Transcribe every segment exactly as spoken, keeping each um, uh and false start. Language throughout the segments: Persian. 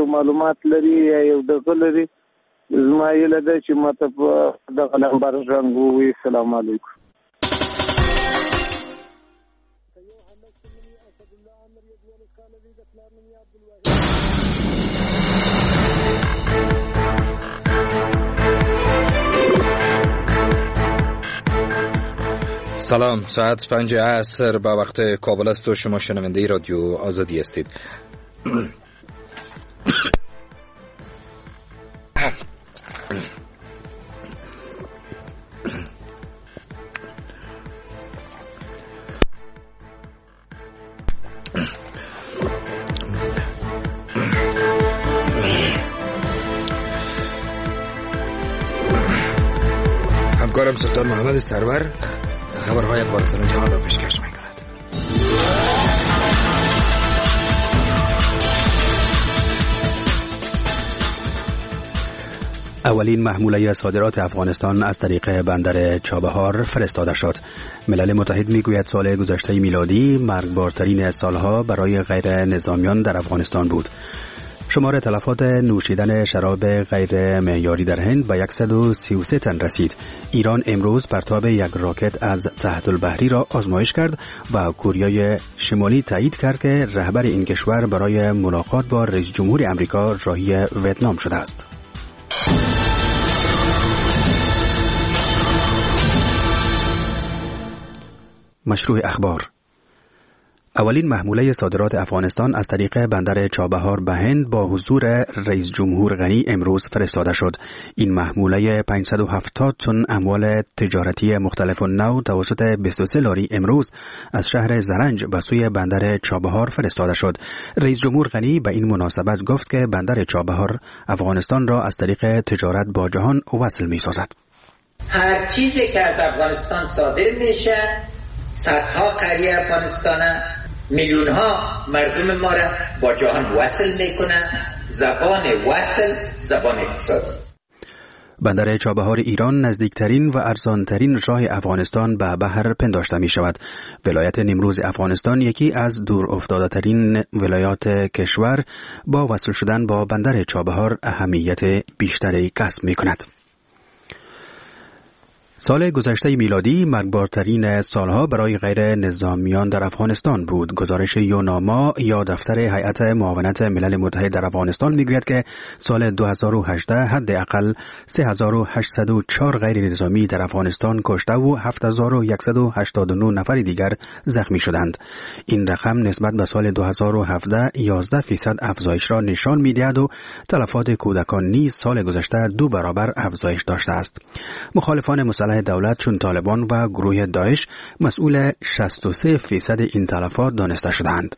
معلومات لري یا یو دغه لري زما یې لده چې ماته په دغه نمبر رنګ ووایي. السلام علیکم. سلام، ساعت پنج عصر با وقت کابل است و شما شنونده رادیو آزادی هستید. همکارم سلطان محمد سرور خبرهای افغانستان جهان را پیشکش می‌کند. اولین محموله صادرات افغانستان از طریق بندر چابهار فرستاده شد. ملل متحد میگوید سال گذشته میلادی مرگبارترین سالها برای غیر نظامیان در افغانستان بود. شمار تلفات نوشیدن شراب غیر معیاری در هند به صد و سی و سه تن رسید. ایران امروز پرتاب یک راکت از تحت البحری را آزمایش کرد و کره شمالی تایید کرد که رهبر این کشور برای ملاقات با رئیس جمهور آمریکا راهی ویتنام شده است. مشروع اخبار. اولین محموله صادرات افغانستان از طریق بندر چابهار به هند با حضور رئیس جمهور غنی امروز فرستاده شد. این محموله پانصد و هفتاد تن اموال تجارتی مختلف نوع توسط بیست و سه لاری امروز از شهر زرنج به سوی بندر چابهار فرستاده شد. رئیس جمهور غنی به این مناسبت گفت که بندر چابهار افغانستان را از طریق تجارت با جهان وصل می‌سازد. هر چیزی که از افغانستان صادر میشه صدها قریه افغانستان میلیون ها مردم ما را با جهان وصل میکنه. زبان وصل زبان اقتصادی. بندر چابهار ایران نزدیکترین و ارزانترین راه افغانستان به بحر پنداشته می شود. ولایت نیمروز افغانستان یکی از دور افتاده ترین ولایات کشور با وصل شدن با بندر چابهار اهمیت بیشتری کسب می کند. سال گذشته میلادی مرگبارترین سالها برای غیر نظامیان در افغانستان بود. گزارش یوناما یا دفتر هیئت معاونت ملل متحد در افغانستان میگوید که سال دو هزار و هجده حداقل سه هزار و هشتصد و چهار غیر نظامی در افغانستان کشته و هفت هزار و صد و هشتاد و نه نفر دیگر زخمی شدند. این رقم نسبت به سال دو هزار و هفده یازده درصد افزایش را نشان میدهد و تلفات کودکان نیز سال گذشته دو برابر افزایش داشته است. مخالفان مسلح دولت چون طالبان و گروه داعش مسئول شصت و سه درصد این تلفات دانسته شدند.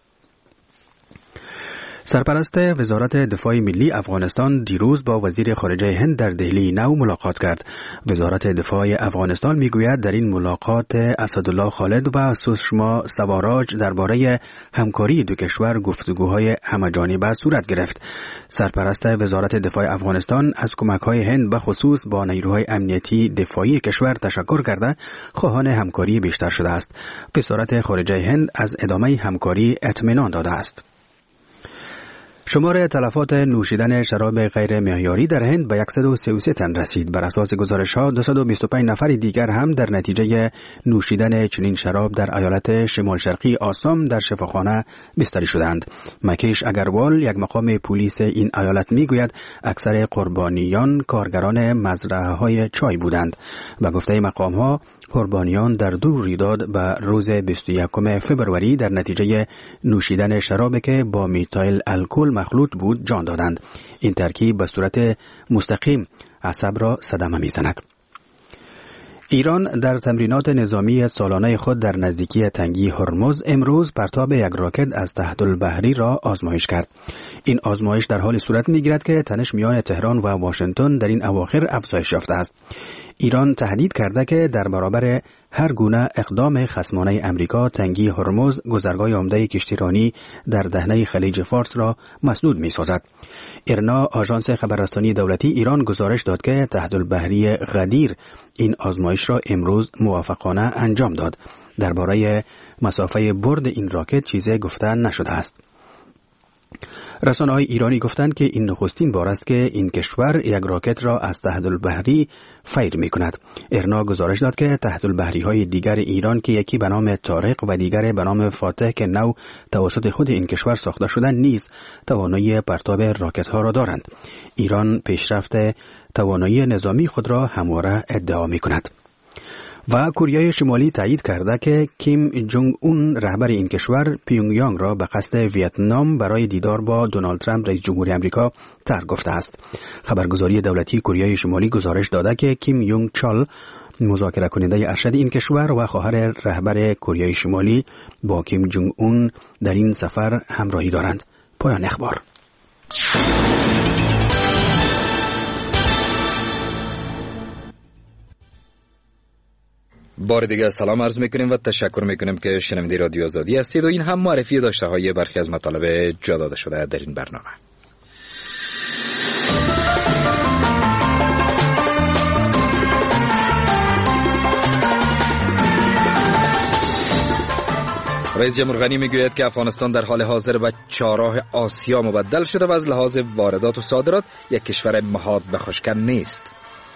سرپرست وزارت دفاع ملی افغانستان دیروز با وزیر خارجه هند در دهلی نو ملاقات کرد. وزارت دفاع افغانستان میگوید در این ملاقات اسدالله خالد و سشما سواراج درباره همکاری دو کشور گفتگوهای همه‌جانبه صورت گرفت. سرپرست وزارت دفاع افغانستان از کمک‌های هند به خصوص با نیروهای امنیتی دفاعی کشور تشکر کرده خواهان همکاری بیشتر شده است. وزارت خارجه هند از ادامه همکاری اطمینان داده است. شمار تلفات نوشیدن شراب غیر معیاری در هند به صد و سی و سه تن رسید. بر اساس گزارش‌ها دویست و بیست و پنج نفر دیگر هم در نتیجه نوشیدن چنین شراب در ایالت شمال شرقی آسام در شفاخانه بستری شدند. مکیش اگروال یک مقام پلیس این ایالت میگوید اکثر قربانیان کارگران مزرعه‌های چای بودند. به گفته مقام‌ها قربانیان در دو رویداد به روز بیست و یکم فوریه در نتیجه نوشیدن شرابی که با میتایل الکل مخلوط بود جان دادند. این ترکیب به صورت مستقیم عصب را صدمه میزند. ایران در تمرینات نظامی سالانه خود در نزدیکی تنگی هرمز امروز پرتاب یک راکت از تحت البحری را آزمایش کرد. این آزمایش در حال صورت میگیرد که تنش میان تهران و واشنگتن در این اواخر افزایش یافته است. ایران تهدید کرده که در برابر هر گونه اقدام خصمانه امریکا تنگی هرمز گذرگاه عمده کشتیرانی در دهنه خلیج فارس را مسدود می‌سازد. ایرنا آژانس خبررسانی دولتی ایران گزارش داد که تحت البحری غدیر این آزمایش را امروز موافقانه انجام داد. درباره مسافه برد این راکت چیزی گفته نشده است. رسانه‌های ایرانی گفتند که این نخستین بار است که این کشور یک راکت را از تحت‌البحری فیر می‌کند. ایرنا گزارش داد که تحت‌البحری‌های دیگر ایران که یکی به نام طارق و دیگر به نام فاتح که نو توسط خود این کشور ساخته شدند نیز توانایی پرتاب راکت‌ها را دارند. ایران پیشرفت توانایی نظامی خود را همواره ادعا می‌کند. و کره شمالی تایید کرده که کیم جونگ اون رهبر این کشور پیونگیانگ را به قصد ویتنام برای دیدار با دونالد ترامپ رئیس جمهوری آمریکا ترک گفته است. خبرگزاری دولتی کره شمالی گزارش داده که کیم یونگ چال مذاکره کننده ارشد این کشور و خواهر رهبر کره شمالی با کیم جونگ اون در این سفر همراهی دارند. پایان اخبار. بار دیگه سلام عرض میکنیم و تشکر میکنیم که شنونده رادیو آزادی هستید و این هم معرفی داشته های برخی از مطالب جا داده شده در این برنامه. رئیس جمهور غنی میگوید که افغانستان در حال حاضر به چهارراه آسیا مبدل شده و از لحاظ واردات و صادرات یک کشور محاط به خشکن نیست.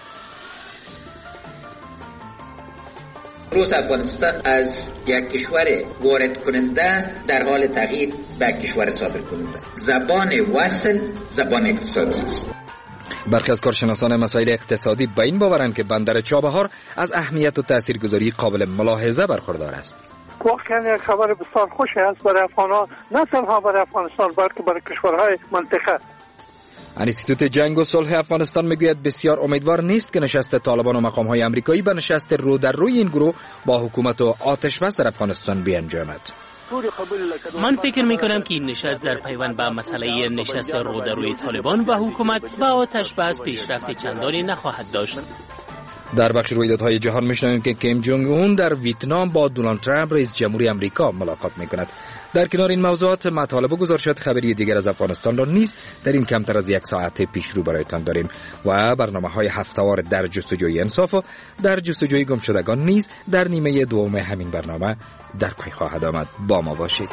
روز افغانستان از یک کشور وارد کننده در حال تغییر به کشور صادر کننده. زبان وصل زبان اقتصادی است. برخی از کارشناسان مسائل اقتصادی به این باورند که بندر چابهار از اهمیت و تاثیرگذاری قابل ملاحظه برخوردار است. واقعا یک خبر بسیار خوشی است برای افغانان، نه تنها برای افغانستان بلکه برای کشورهای منطقه. انستیتوت جنگ و صلح افغانستان میگوید بسیار امیدوار نیست که نشست طالبان و مقام‌های آمریکایی به نشست رو در روی این گروه با حکومت و آتش بس در افغانستان بیانجامد. من فکر میکنم که این نشست در پیوند به مسئله نشست رو در روی طالبان و حکومت و آتش بس پیشرفت چندانی نخواهد داشت. در بخش رویدادهای جهان میشنویم که کیم جونگ اون در ویتنام با دونالد ترامپ رئیس جمهوری آمریکا ملاقات میکند. در کنار این موضوعات مطالب و گزارشات خبری دیگر از افغانستان را نیز در این کمتر از یک ساعت پیش رو برایتان داریم و برنامه‌های هفته‌وار در جستجوی انصاف و در جستجوی گمشدگان نیز در نیمه دوم همین برنامه در پی خواهد آمد. با ما باشید.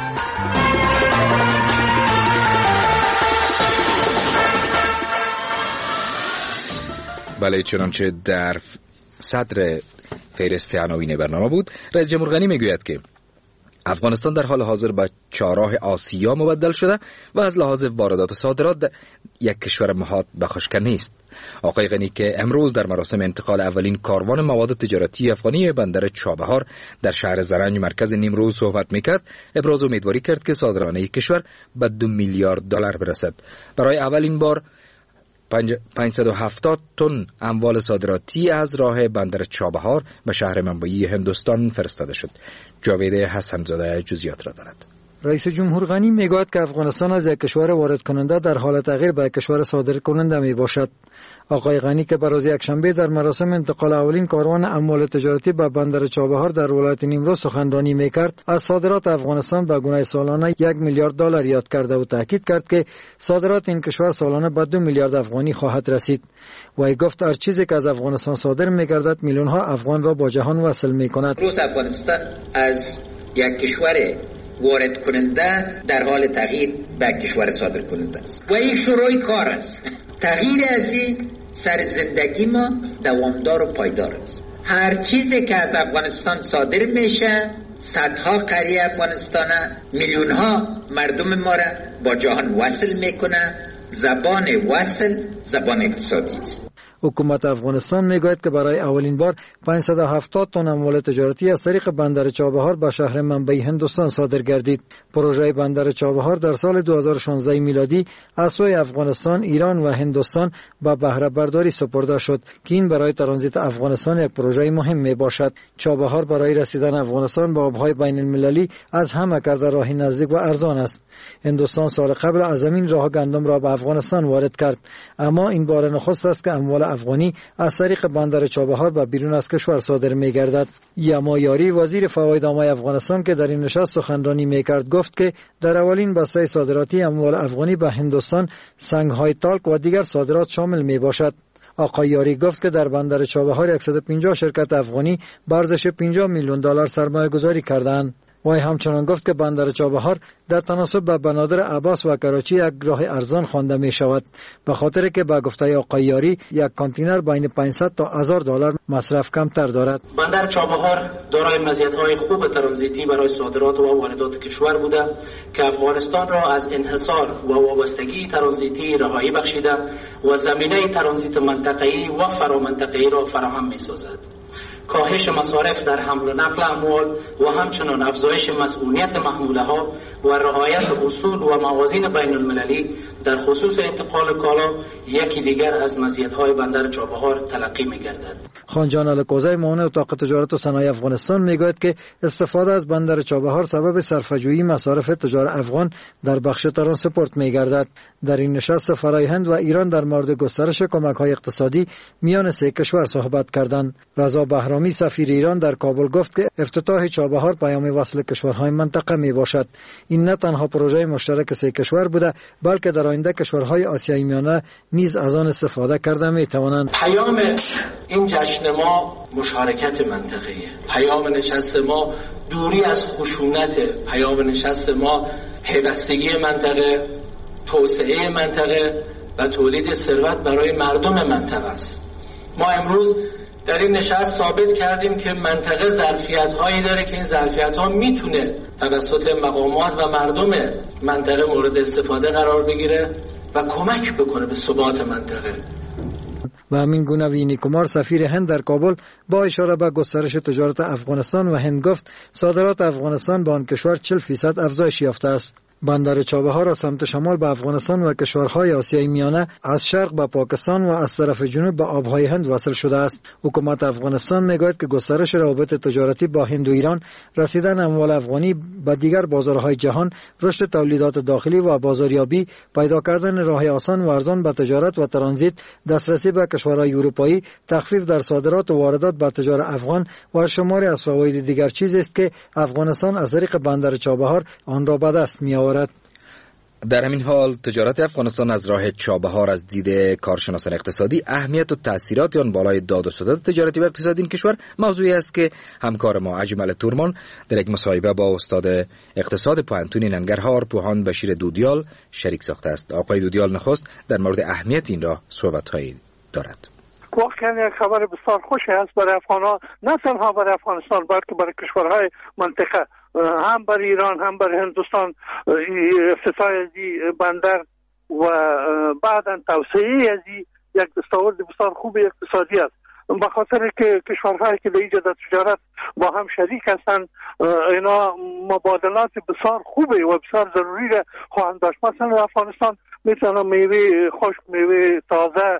بله، چنانچه در صدر فهرست عناوین برنامه بود، رئیس جمهور غنی میگوید که افغانستان در حال حاضر به چهارراه آسیا مبدل شده و از لحاظ واردات و صادرات یک کشور محاط به خشکن نیست. آقای غنی که امروز در مراسم انتقال اولین کاروان مواد تجارتی افغانی بندر چابهار در شهر زرنج مرکز نیمروز صحبت میکرد، ابراز امیدواری کرد که صادرات کشور به دو میلیارد دلار برسد. برای اولین بار پانصد و هفتاد تن اموال صادراتی از راه بندر چابهار به شهر منبعی هندوستان فرستاده شد. جاوید حسن‌زاده جزئیات را دارد. رئیس جمهور غنی میگوید که افغانستان از یک کشور وارد کننده در حال تغییر به کشور صادر کننده می باشد. آقای غنی که بروز یکشنبه در مراسم انتقال اولین کاروان اموال تجارتی به بندر چابهار در ولایت نیمروز سخنرانی میکرد، از صادرات افغانستان به گونه سالانه یک میلیارد دلار یاد کرده و تاکید کرد که صادرات این کشور سالانه به دو میلیارد افغانی خواهد رسید. و گفت هر چیزی که از افغانستان صادر میگردد میلیون ها افغان را با جهان وصل میکند. روز افغانستان از یک کشور وارد کننده در حال تغییر به کشور صادر کننده است و این شروع کار است. تغییر از این سر زندگی ما دوامدار و پایدار است. هر چیزی که از افغانستان صادر میشه صدها قریه افغانستان میلیون ها مردم ما را با جهان وصل میکنه. زبان وصل زبان اقتصادی است. حکومت افغانستان میگوید که برای اولین بار پانصد و هفتاد تن اموال تجارتی از طریق بندر چابهار به شهر منبعی هندوستان صادر گردید. پروژه بندر چابهار در سال دو هزار و شانزده میلادی از سوی افغانستان، ایران و هندوستان به بهره برداری سپرده شد که این برای ترانزیت افغانستان یک پروژه مهم می باشد. چابهار برای رسیدن افغانستان به آبهای بین المللی از همه کرده راهی نزدیک و ارزان است. هندوستان سال قبل از زمین راه گندم را به افغانستان وارد کرد، اما این بار نخست است که اموال افغانی از طریق بندر چابهار به بیرون از کشور صادر می گردد. یما یاری وزیر فواید عامه افغانستان که در این نشست سخنرانی می کرد گفت که در اولین بسته صادراتی اموال افغانی به هندوستان سنگ‌های تالک و دیگر صادرات شامل می باشد. آقای یاری گفت که در بندر چابهار صد و پنجاه شرکت افغانی به ارزش پنجاه میلیون دلار سرمایه گذاری کردند. وی همچنان گفت که بندر چابهار در تناسب به بنادر عباس و کراچی یک راه ارزان خوانده می شود، به خاطر که به گفته آقای یاری یک کانتینر بین پانصد تا هزار دلار مصرف کمتر دارد. بندر چابهار دارای مزیت‌های خوب ترانزیتی برای صادرات و واردات کشور بوده که افغانستان را از انحصار و وابستگی ترانزیتی رهایی بخشیده و زمینه ترانزیت منطقه‌ای و فرامنطقه‌ای را فراهم می‌سازد. کاهش مصارف در حمل و نقل اموال و همچنین افزایش مسئولیت محموله‌ها و رعایت اصول و موازین بین المللی در خصوص انتقال کالا یکی دیگر از مزیت‌های بندر چابهار تلقی می‌گردد. خانجان الکوزی معاون اتاق تجارت و صنایع افغانستان میگوید که استفاده از بندر چابهار سبب صرفه‌جویی مصارف تجار افغان در بخش ترانسپورت می‌گردد. در این نشست فرای هند و ایران در مورد گسترش کمک‌های اقتصادی میان سه کشور صحبت کردند. رضا بهرامی سفیر ایران در کابل گفت که افتتاح چابهار پیام وصل کشورهای منطقه می باشد. این نه تنها پروژه مشترک سه کشور بوده، بلکه در آینده کشورهای آسیای میانه نیز از آن استفاده کرده می توانند. پیام این جشن ما مشارکت منطقه‌ای، پیام نشست ما دوری از خشونت، پیام نشست ما پیوستگی منطقه، توسعه منطقه و تولید ثروت برای مردم منطقه است. ما امروز در این نشست ثابت کردیم که منطقه ظرفیت‌هایی داره که این ظرفیت‌ها میتونه توسط مقامات و مردم منطقه مورد استفاده قرار بگیره و کمک بکنه به ثبات منطقه. و همین گونه وینی کمار سفیر هند در کابل با اشاره به گسترش تجارت افغانستان و هند گفت صادرات افغانستان به آن کشور چهل درصد افزایش یافته است. بندر چابهار از سمت شمال به افغانستان و کشورهای آسیای میانه، از شرق به پاکستان و از طرف جنوب به آبهای هند وصل شده است. حکومت افغانستان میگوید که گسترش روابط تجارتی با هند و ایران، رسیدن اموال افغانی به دیگر بازارهای جهان، رشد تولیدات داخلی و بازاریابی، پیدا کردن راه آسان و ارزان به تجارت و ترانزیت، دسترسی به کشورهای اروپایی، تخفیف در صادرات و واردات به تجار افغان و شماری از فواید دیگر چیزی است که افغانستان از طریق بندر چابهار آن را به دست می‌آورد. در همین حال تجارت افغانستان از راه چابهار از دید کارشناسان اقتصادی اهمیت و تأثیرات آن بالای داد و ستد تجارتی و اقتصادی این کشور موضوعی است که همکار ما اجمل تورمان در یک مصاحبه با استاد اقتصاد پوهنتون ننگرهار پوهان بشیر دودیال شریک ساخته است. آقای دودیال نخست در مورد اهمیت این راه صحبت‌هایی دارد. واقعا یک خبر بسیار خوشی است برای افغان‌ها، نه تنها برای افغانستان بلکه برای کشورهای منطقه، هم برای ایران هم برای هندوستان. افتتاح از بندر و بعداً توسعه از یک دستاورد بسیار خوب اقتصادی است، به خاطر که کشورهایی که در اینجا در تجارت با هم شریک هستند، اینا مبادلات بسیار خوبه و بسیار ضروری را خواهند داشت. مثلا افغانستان میتونه میوه خشک، میوه تازه،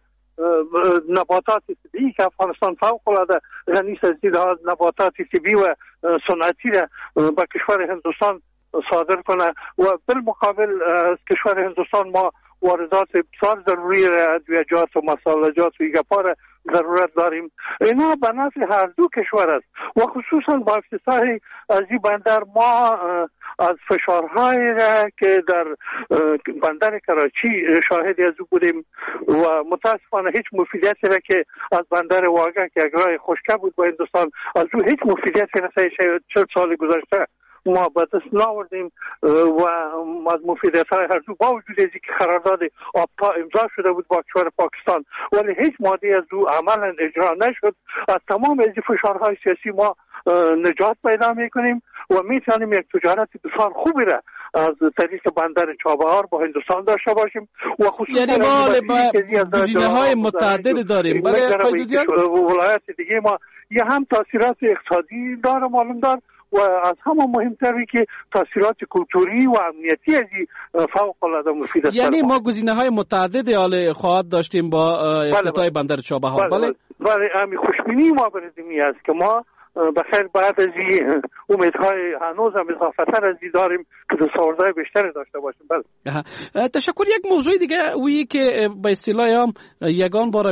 نباتات طبیعی که افغانستان فوق العاده غنی است، نباتات طبیعی و صنعتی را به کشور هندوستان صادر کنه و بالمقابل از کشور هندوستان ما واردات بسیار ضروری ادویه‌جات و مصالحات و ایگپا را ضرورت داریم. اینا به نفع هر دو کشور است و خصوصا با افتتاح از این بندر ما از فشارهایی را که در بندر کراچی شاهدی از او بودیم و متاسفانه هیچ مفیدیتی را که از بندر واگه که یک راه خشکه بود با هندوستان، از او هیچ مفیدیتی را چهل سال گذشته ما به دست ناوردیم و از مفیدیت‌های هر دو با وجود از اینکه قرارداد آبپا امضا شده بود با کشور پاکستان ولی هیچ ماده از او عملا اجرا نشد. از تمام از فشارهای سیاسی ما نجات پیدا می‌کنیم و می‌توانیم یک تجارت بسیار خوبی را از طریق بندر چابهار با هندوستان داشته باشیم و خصوصا یعنی ما گزینه‌های متعدد داریم. برای ولایت دیگه ما یه هم تاثیرات اقتصادی داره معلوم دار و از همه مهمتری که تاثیرات کلتوری و امنیتی از فوق العاده مفید است. یعنی ما گزینه‌های متعددی حال خواهد داشتیم با افتتاح بندر چابهار. بله بله همین خوشبینی ما برای است که ما بخیر بعد از این امیدهای هنوز هم اضافتر از این داریم که دستاوردهای بیشتری داشته باشیم. بله تشکر. یک موضوع دیگه وی که به اصطلاح هم یگان بار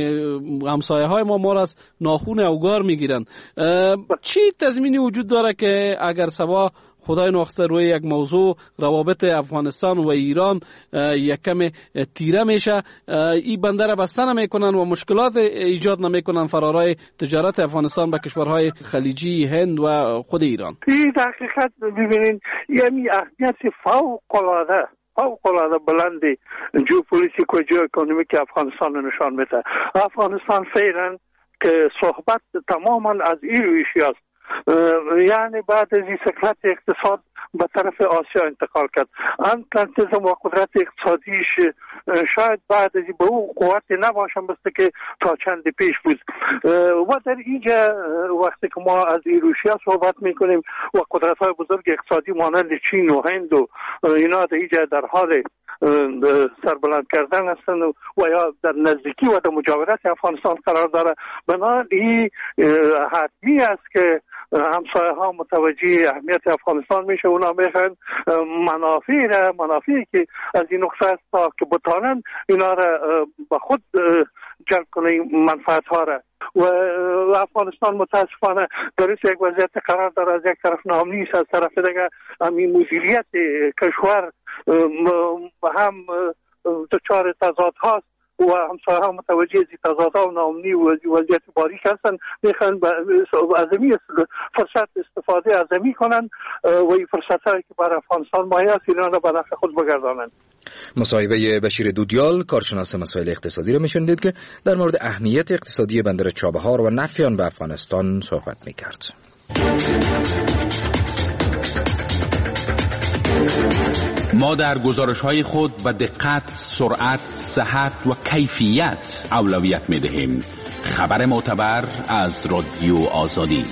همسایه های ما ما از ناخون اوگار میگیرن، چی تضمینی وجود داره که اگر سبا خدای ناخواسته روی یک موضوع روابط افغانستان و ایران یک کم تیره میشه، این بندر را بسته نمیکنن و مشکلات ایجاد نمیکنن فرارای تجارت افغانستان به کشورهای خلیجی، هند و خود ایران. این در حقیقت ببینید یعنی اهمیت فوق العاده فوق العاده بلند ژئوپلیتیک و ژئواکونومیک افغانستان نشان میده. افغانستان فعلا که صحبت تماما از این رویشی است، یعنی بعد از این سکلت اقتصاد به طرف آسیا انتقال کرد. انتظام و قدرت اقتصادیش شاید بعد از این به اون قوت نباشه مثل که تا چند پیش بود. و در اینجا وقتی که ما از ایروشیا صحبت میکنیم و قدرت های بزرگ اقتصادی مانند چین و هند و اینا در اینجا در حال سربلند کردن هستند و یا در نزدیکی و در مجاورت افغانستان قرار داره، بنابراین حتمی است که همسایه ها متوجه اهمیت افغانستان میشه. اونا میخوان منافع را منافعی که از این نقطه است تا که بتانن اینا را به خود جلب کنه منفعت ها را. و افغانستان متاسفانه در یک وضعیت قرار داره، از یک طرف ناامنی است، از طرف دیگه همین مدیریت کشور هم دچار تضاد هاست و همسایه ها متوجه از تضادها و ناامنی و وضعیت باریک هستند، میخوان عظمی فرصت استفاده عظمی کنند و این فرصت هایی که برای افغانستان مایه است اینا را به نفع خود بگردانند. مصاحبه بشیر دودیال کارشناس مسائل اقتصادی را میشنیدید که در مورد اهمیت اقتصادی بندر چابهار و نفع آن به افغانستان صحبت میکرد. ما در گزارش‌های خود به دقت، سرعت، صحت و کیفیت اولویت می‌دهیم. خبر معتبر از رادیو آزادی.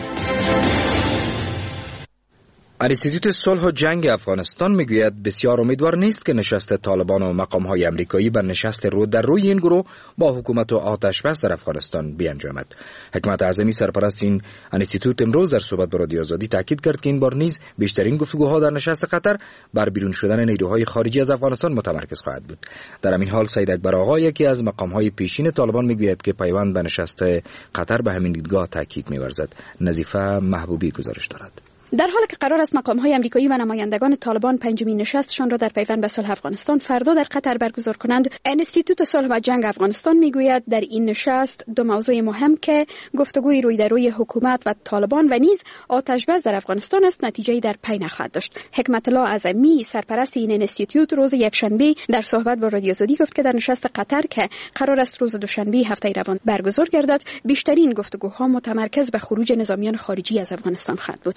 انستیتوت صلح و جنگ افغانستان میگوید بسیار امیدوار نیست که نشست طالبان و مقام‌های آمریکایی بر نشست رو در روی این گروه با حکومت و آتش بس در افغانستان بیانجامد. حکمت اعظمی سرپرست این انستیتوت امروز در صحبت با رادیو آزادی تاکید کرد که این بار نیز بیشترین گفتگوها در نشست قطر بر بیرون شدن نیروهای خارجی از افغانستان متمرکز خواهد بود. در همین حال سید اکبر آقا یکی از مقام‌های پیشین طالبان میگوید که پیوند به نشست قطر به همین دیدگاه تاکید می‌ورزد. نظیفه محبوبی گزارش دارد. در حالی که قرار است مقام‌های آمریکایی و نمایندگان طالبان پنجمین نشستشان را در پیوند به صلح افغانستان فردا در قطر برگزار کنند، انستیتوت صلح و جنگ افغانستان میگوید در این نشست دو موضوع مهم که گفتگوی روی در روی حکومت و طالبان و نیز آتش بس در افغانستان است نتیجه‌ای در پی نخواهد داشت. حکمت الله اعظمی سرپرست این انستیتوت روز یکشنبه در صحبت با رادیو آزادی گفت که در نشست قطر که قرار است روز دوشنبه هفته روان برگزار گردد، بیشترین گفتگوها متمرکز به خروج نظامیان خارجی از افغانستان خواهد بود.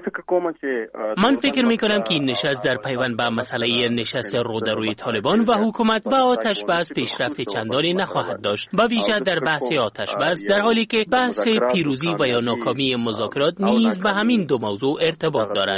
من فکر می کنم که این نشست در پیوند به مسئله نشست رو در روی طالبان و حکومت و آتش بس پیشرفت چندانی نخواهد داشت، با ویژه در بحث آتش بس، در حالی که بحث پیروزی و یا ناکامی مذاکرات نیز به همین دو موضوع ارتباط دارد.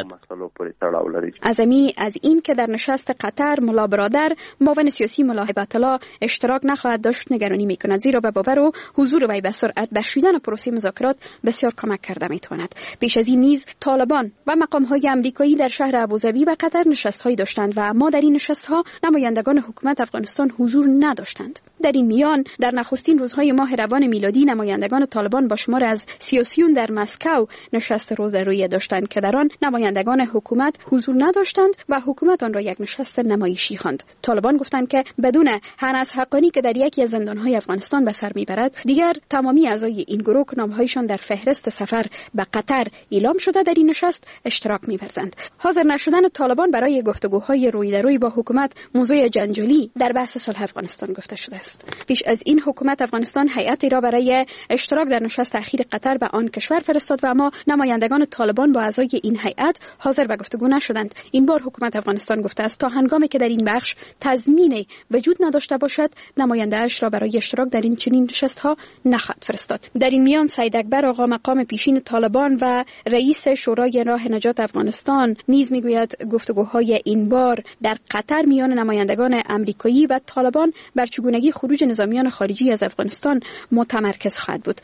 اعظمی از این که در نشست قطر ملا برادر معاون سیاسی ملا هیبت الله اشتراک نخواهد داشت نگرانی می کند، زیرا به باور او حضور وی به سرعت بخشیدن پروسه مذاکرات بسیار کمک کرده می تواند. پیش از این نیز طالبان و مقام‌های آمریکایی در شهر ابوظبی و قطر نشست‌هایی داشتند و اما در این نشست‌ها نمایندگان حکومت افغانستان حضور نداشتند. در این میان در نخستین روزهای ماه روان میلادی نمایندگان طالبان با شمار از سیاسیون در مسکو نشست رو در روی داشتند که در آن نمایندگان حکومت حضور نداشتند و حکومت آن را یک نشست نمایشی خواند. طالبان گفتند که بدون هنس حقانی که در یکی از زندان‌های افغانستان به سر میبرد، دیگر تمامی اعضای این گروه که نام‌هایشان در فهرست سفر به قطر اعلام شده در این نشست اشتراک می‌ورزند. حاضر نشدن طالبان برای گفتگوهای روی در روی با حکومت موضوع جنجالی در بحث صلح افغانستان گفته شده است. پیش از این حکومت افغانستان هیئتی را برای اشتراک در نشست اخیر قطر به آن کشور فرستاد و اما نمایندگان طالبان با اعضای این هیئت حاضر به گفتگو نشدند. این بار حکومت افغانستان گفته است تا هنگامی که در این بخش تضمین وجود نداشته باشد نماینده اش را برای اشتراک در این چنین نشست‌ها نخواهد فرستاد. در این میان سید اکبر آقا مقام پیشین طالبان و رئیس شورای راه نجات افغانستان نیز میگوید گفتگوهای این بار در قطر میان نمایندگان آمریکایی و طالبان بر چگونگی خروج نظامیان خارجی از افغانستان متمرکز خواهد بود.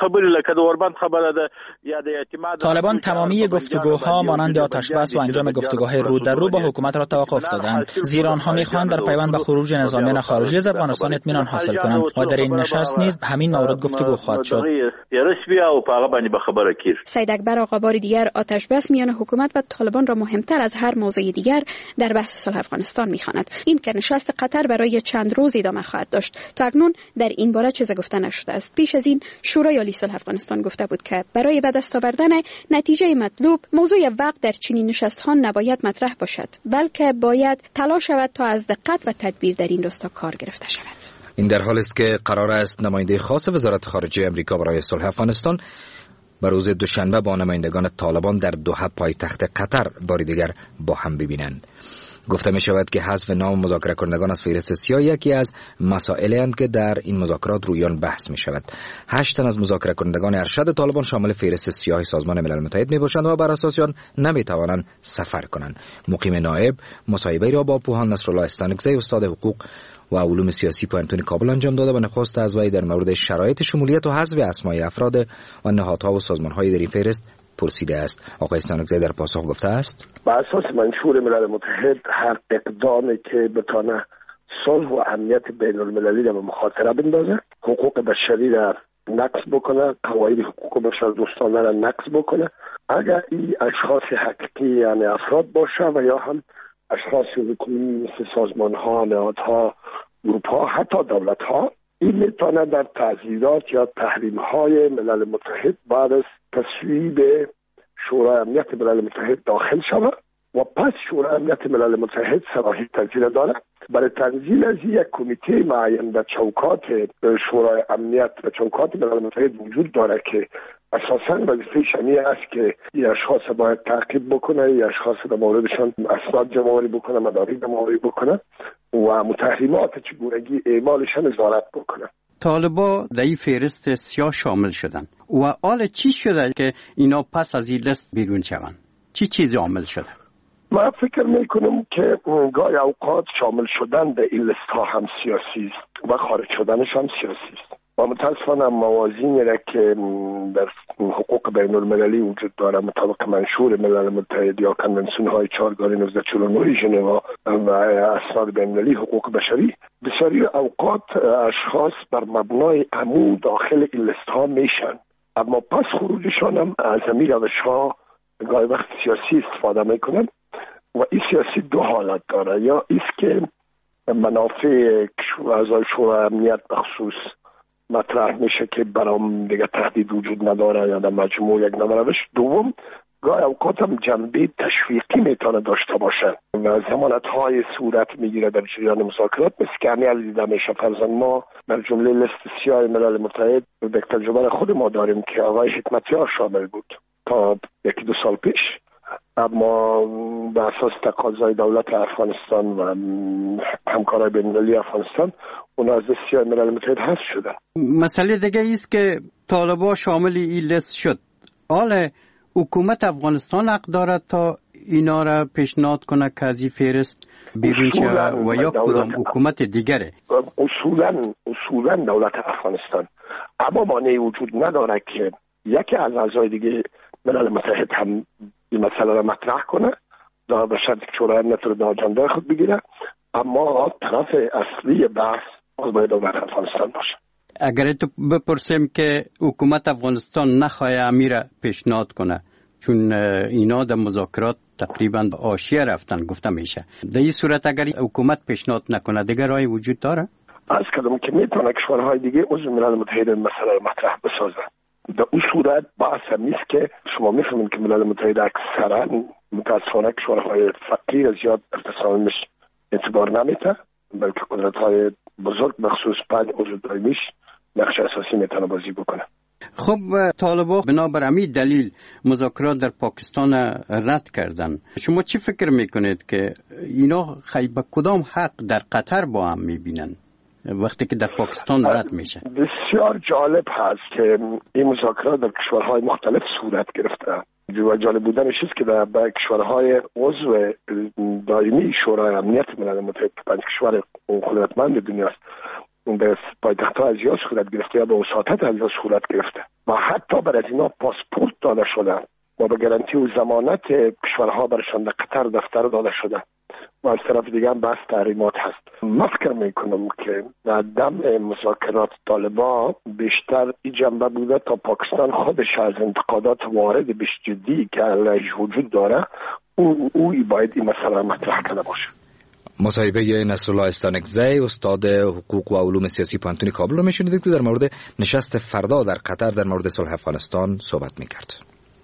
طالبان تمامی گفتگوها مانند آتش بس و انجام گفتگوهای رو در رو با حکومت را توقف دادند، زیرا آنها میخواهند در پیوند به خروج نظامیان خارجی از افغانستان اطمینان حاصل کنند و در این نشست نیز همین مورد گفتگو خواهد شد. سید اکبر آقا بار دیگر آتش آتش بس میان حکومت و طالبان را مهمتر از هر موضوع دیگر در بحث صلح افغانستان میخواند. این که نشست قطر برای چند روز ادامه خواهد داشت. تا اکنون در این باره چیزی گفته نشده است. پیش از این شورای عالی صلح افغانستان گفته بود که برای به دست آوردن نتیجه مطلوب موضوع وقت در چنین نشست‌ها نباید مطرح باشد، بلکه باید تلاش شود تا از دقت و تدبیر در این راستا کار گرفته شود. این در حالی است که قرار است نماینده خاص وزارت خارجه امریکا برای صلح افغانستان به روز دوشنبه با نمایندگان طالبان در دوحه پایتخت قطر بار دیگر با هم ببینند. گفته می شود که حذف نام مذاکره کنندگان از فهرست سیاه یکی از مسائلی اند که در این مذاکرات روی آن بحث می شود. هشت تن از مذاکره کنندگان ارشد طالبان شامل فهرست سیاه سازمان ملل متحد می باشند و بر اساس آن نمی توانند سفر کنند. مقیم نائب مصاحبه را با پوهان نصرالله استانکزی استاد حقوق و علوم سیاسی پوهنتون کابل انجام داده و نخست از وی در مورد شرایط شمولیت و حذف اسمای افراد و نهادها و سازمان‌های در این فهرست پرسیده است. آقای استانکزی در پاسخ گفته است: بر اساس منشور ملل متحد هر اقدامی که بتونه صلح و امنیت بین المللی را به مخاطره بندازه، حقوق بشری را نقض بکنه، قواعد حقوق بشر دوستانه را نقض بکنه، اگر این اشخاص حقیقی یعنی افراد باشه و یا هم اشخاص حکومی مثل سازمان‌ها، نهادها، گروپ‌ها، حتی دولت‌ها، این میتونه در تعزیرات یا تحریم‌های ملل متحد بعد از تصویب شورای امنیت ملل متحد داخل شود و پس شورای امنیت ملل متحد صلاحیت تنزیل داره. برای تنزیل از یک کمیته معین در چوکات شورای امنیت و چوکات ملل متحد وجود داره که اساساً وظیفه شمی است که این اشخاص باید تعقیب بکنه، این اشخاص در موردشان اسناد جمع‌آوری بکنه، مدارک جمع‌آوری بکنه و متحرمات چگونگی اعمالشان نظارت بکنه. طالبا در این فهرست سیاه شامل شدن و حالا چی شده که اینا پس از این لیست بیرون شوند؟ چی چیزی عامل شده؟ من فکر میکنم که گاهی اوقات شامل شدن در این لیست ها هم سیاسی است و خارج شدنش هم سیاسی است و متاسفانه موازینی را که در حقوق بین المللی وجود داره مطابق منشور ملل متحد یا کنونسیون های چهارگانه نوزده و چهل و نه ژنوا و اسناد بین المللی حقوق بشری، بسیاری اوقات اشخاص بر مبنای عمو داخل این لیست ها میشن، اما پس خروجشان هم از همین روش ها گاهی وقت سیاسی استفاده میکنن و این سیاسی دو حالت داره، یا ایست که منافع اعضای شورای امنیت بخصوص مطرح میشه که برام دیگه تهدید وجود نداره یا در مجموع یک نمروش. دوم گاهی اوقات هم جنبه تشویقی میتونه داشته باشه و ضمانت های صورت میگیره در جریان مذاکرات، مثل که همین دیده میشه. فرضاً ما در جمله لیست سیاه ملل متحد یک تجربه خود ما داریم که آقای حکمتیار شامل بود تا یکی دو سال پیش، اما به اساس تقاضای دولت افغانستان و همکارای بین‌المللی افغانستان اون از سیاه ملل متحد حذف شدن. مسئله دیگه ایست که طالبا شامل این لیست شد، حالا حکومت افغانستان حق دارد تا اینا را پیشنهاد کنه که از این فهرست بیرون شود و یا کدام حکومت دیگره؟ اصولا اصولا دولت افغانستان، اما مانعی وجود نداره که یکی از اعضای دیگه ملل متحد هم این مسئله را مطرح کنه در به شرطی که شورای امنیت رو در آجنده خود بگیره، اما طرف اصلی بحث باز باید دولت افغانستان باشه. اگر تو بپرسیم که حکومت افغانستان نخواه امیر پیشنهاد کنه، چون اینا در مذاکرات تقریبا به حاشیه رفتن گفته میشه، در این صورت اگر حکومت پیشنهاد نکنه دیگر راهی وجود داره؟ از کدام که میتونه کشورهای دیگه عضو ملل متحد مسئله رو مطرح بسازه. در اون صورت بحث هم نیست که شما میفهمید که ملل متحد اکثرا متاسفانه کشورهای فقیر زیاد ارتسامش اعتبار نمیته، بلکه قدرت‌های بزرگ بخصوص پنج عضو دائمیش نقش اساسی میتونه بازی بکنه. خب طالبان بنابر همین دلیل مذاکرات در پاکستان رد کردن. شما چی فکر میکنید که اینا خیلی کدام حق در قطر با هم میبینن وقتی که در پاکستان رد میشه؟ بسیار جالب هست که این مذاکرات در کشورهای مختلف صورت گرفته و جالب بودنش است که در کشورهای عضو دائمی شورای امنیت ملل متحد، پنج کشور قدرتمند دنیاست، در پایتخت‌ها ازیا صورت گرفته یا به وساطت ازیا صورت گرفته و حتی بر از اینا پاسپورت داده شده و به گارانتی و ضمانت کشورها برشان در قطر دفتر داده شده و از طرف دیگه هم بحث تحریمات هست. من فکر میکنم که دم مذاکرات طالبان بیشتر این جنبه بوده تا پاکستان خودش از انتقادات وارد بیش جدی که علیه وجود داره او اوی باید این مسئله مطرح کنه باشه. مصاحبه نصرالله استانکزی استاد حقوق و علوم سیاسی پانتون کابل رو میشنیدید که در مورد نشست فردا در قطر در مورد صلح افغانستان صحبت میکرد.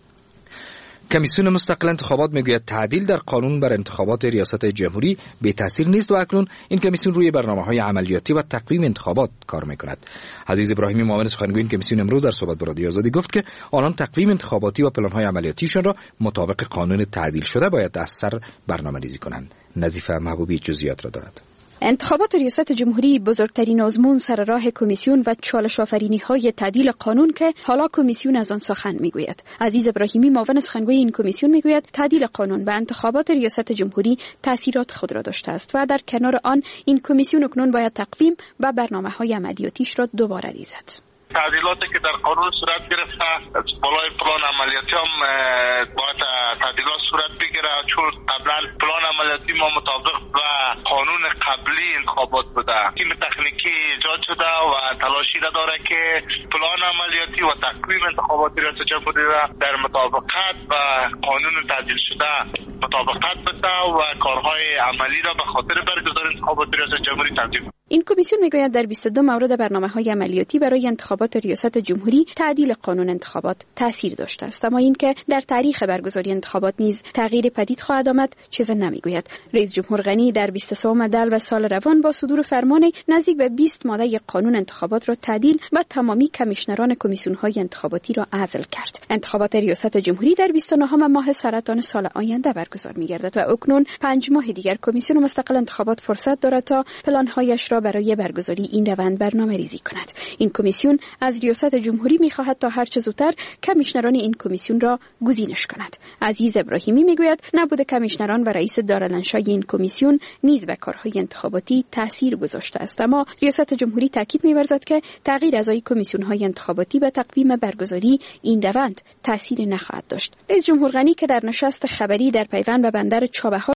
کمیسیون مستقل انتخابات میگوید تعدیل در قانون بر انتخابات ریاست جمهوری بی تاثیر نیست و اکنون این کمیسیون روی برنامه‌های عملیاتی و تقویم انتخابات کار میکند. عزیز ابراهیمی معاون سخنگوی این کمیسیون امروز در صحبت با رادیو آزادی گفت که آنان تقویم انتخاباتی و پلن‌های عملیاتیشان را مطابق قانون تعدیل شده باید از سر برنامه‌ریزی کنند. نظیفه محبوبی جزئیات را دارد. انتخابات ریاست جمهوری بزرگترین آزمون سر راه کمیسیون و چالش آفرینی های تعدیل قانون که حالا کمیسیون از آن سخن میگوید. عزیز ابراهیمی معاون سخنگوی این کمیسیون میگوید تعدیل قانون به انتخابات ریاست جمهوری تاثیرات خود را داشته است و در کنار آن این کمیسیون اکنون باید تقویم و برنامه‌های عملیاتیش را دوباره ریزد. تعدیلاتی که در قانون صورت گرفته بالای پلان عملیاتی هم باید تعدیلات صورت بگیره، چون قبلا پلان عملیاتی ما مطابق و قانون قبلی انتخابات بوده. تیم تکنیکی ایجاد شده و تلاشی را داره که پلان عملیاتی و تقویم انتخابات ریاست جمهوری را در مطابقت و قانون تعدیل شده مطابقت بده و کارهای عملی را به خاطر برگزاری انتخابات ریاست جمهوری تنظیم. این کمیسیون میگوید در بیست و دو مورد برنامه‌های عملیاتی برای انتخابات ریاست جمهوری تعدیل قانون انتخابات تاثیر داشته است، اما اینکه در تاریخ برگزاری انتخابات نیز تغییر پدید خواهد آمد چیز نمیگوید. رئیس جمهور غنی در بیست و سوم دلو سال روان با صدور فرمان نزدیک به بیست ماده قانون انتخابات را تعدیل و تمامی کمیشنران کمیسیون‌های انتخاباتی را عزل کرد. انتخابات ریاست جمهوری در بیست و نه ماه سرطان سال آینده برگزار می‌گردد و اکنون پنج ماه دیگر کمیسیون مستقل انتخابات فرصت دارد تا پلان‌هایش را برای برگزاری این روند برنامه‌ریزی کند. این کمیسیون از ریاست جمهوری می‌خواهد تا هر چه زودتر کمیشنران این کمیسیون را گزینش کند. عزیز ابراهیمی میگوید نبود کمیشنران و رئیس دارالانشای این کمیسیون نیز به کارهای انتخاباتی تاثیر گذاشته است، اما ریاست جمهوری تاکید می‌ورزد که تغییر اعضای کمیسیون‌های انتخاباتی به تقویم برگزاری این روند تاثیر نخواهد داشت. رئیس جمهور غنی که در نشست خبری در پیوند به بندر چابهار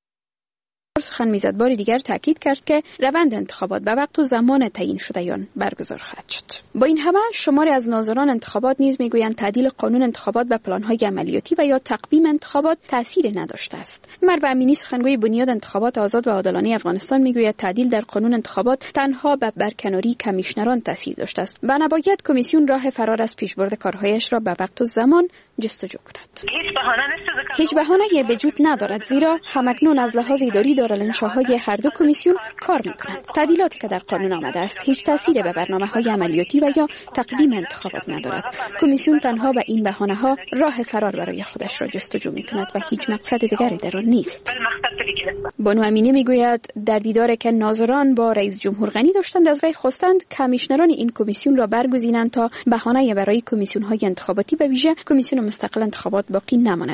سخن میزد باری دیگر تاکید کرد که روند انتخابات به وقت و زمان تعیین شدهیان برگزار خواهد شد. با این همه شماری از ناظران انتخابات نیز میگویند تعدیل قانون انتخابات به پلان‌های عملیاتی و یا تقویم انتخابات تأثیر نداشته است. مروه امینی سخنگوی بنیاد انتخابات آزاد و عادلانه افغانستان میگوید تعدیل در قانون انتخابات تنها به برکناری کمیشنران تأثیر داشته است و نباید کمیسیون راه فرار از پیشبرد کارهایش را به وقت و زمان جستجو کند. هیچ بهانه هیچ بهانه‌ای وجود ندارد، زیرا همکنون از لحاظ اداری دارالانشاهای هر دو کمیسیون کار می‌کنند. تعدیلاتی که در قانون آمده است هیچ تأثیری به برنامه‌های عملیاتی و یا تقدیم انتخابات ندارد. کمیسیون تنها به این بهانه‌ها راه فرار برای خودش را جستجو می‌کند و هیچ مقصد دیگری در آن نیست. بانو امینی میگوید در دیداری که ناظران با رئیس جمهور غنی داشتند از وی خواستند کمیشنران این کمیسیون را برگزینند تا بهانه برای کمیسیون‌های انتخاباتی به ویژه کمیسیون مستقل انتخابات باقی نماند.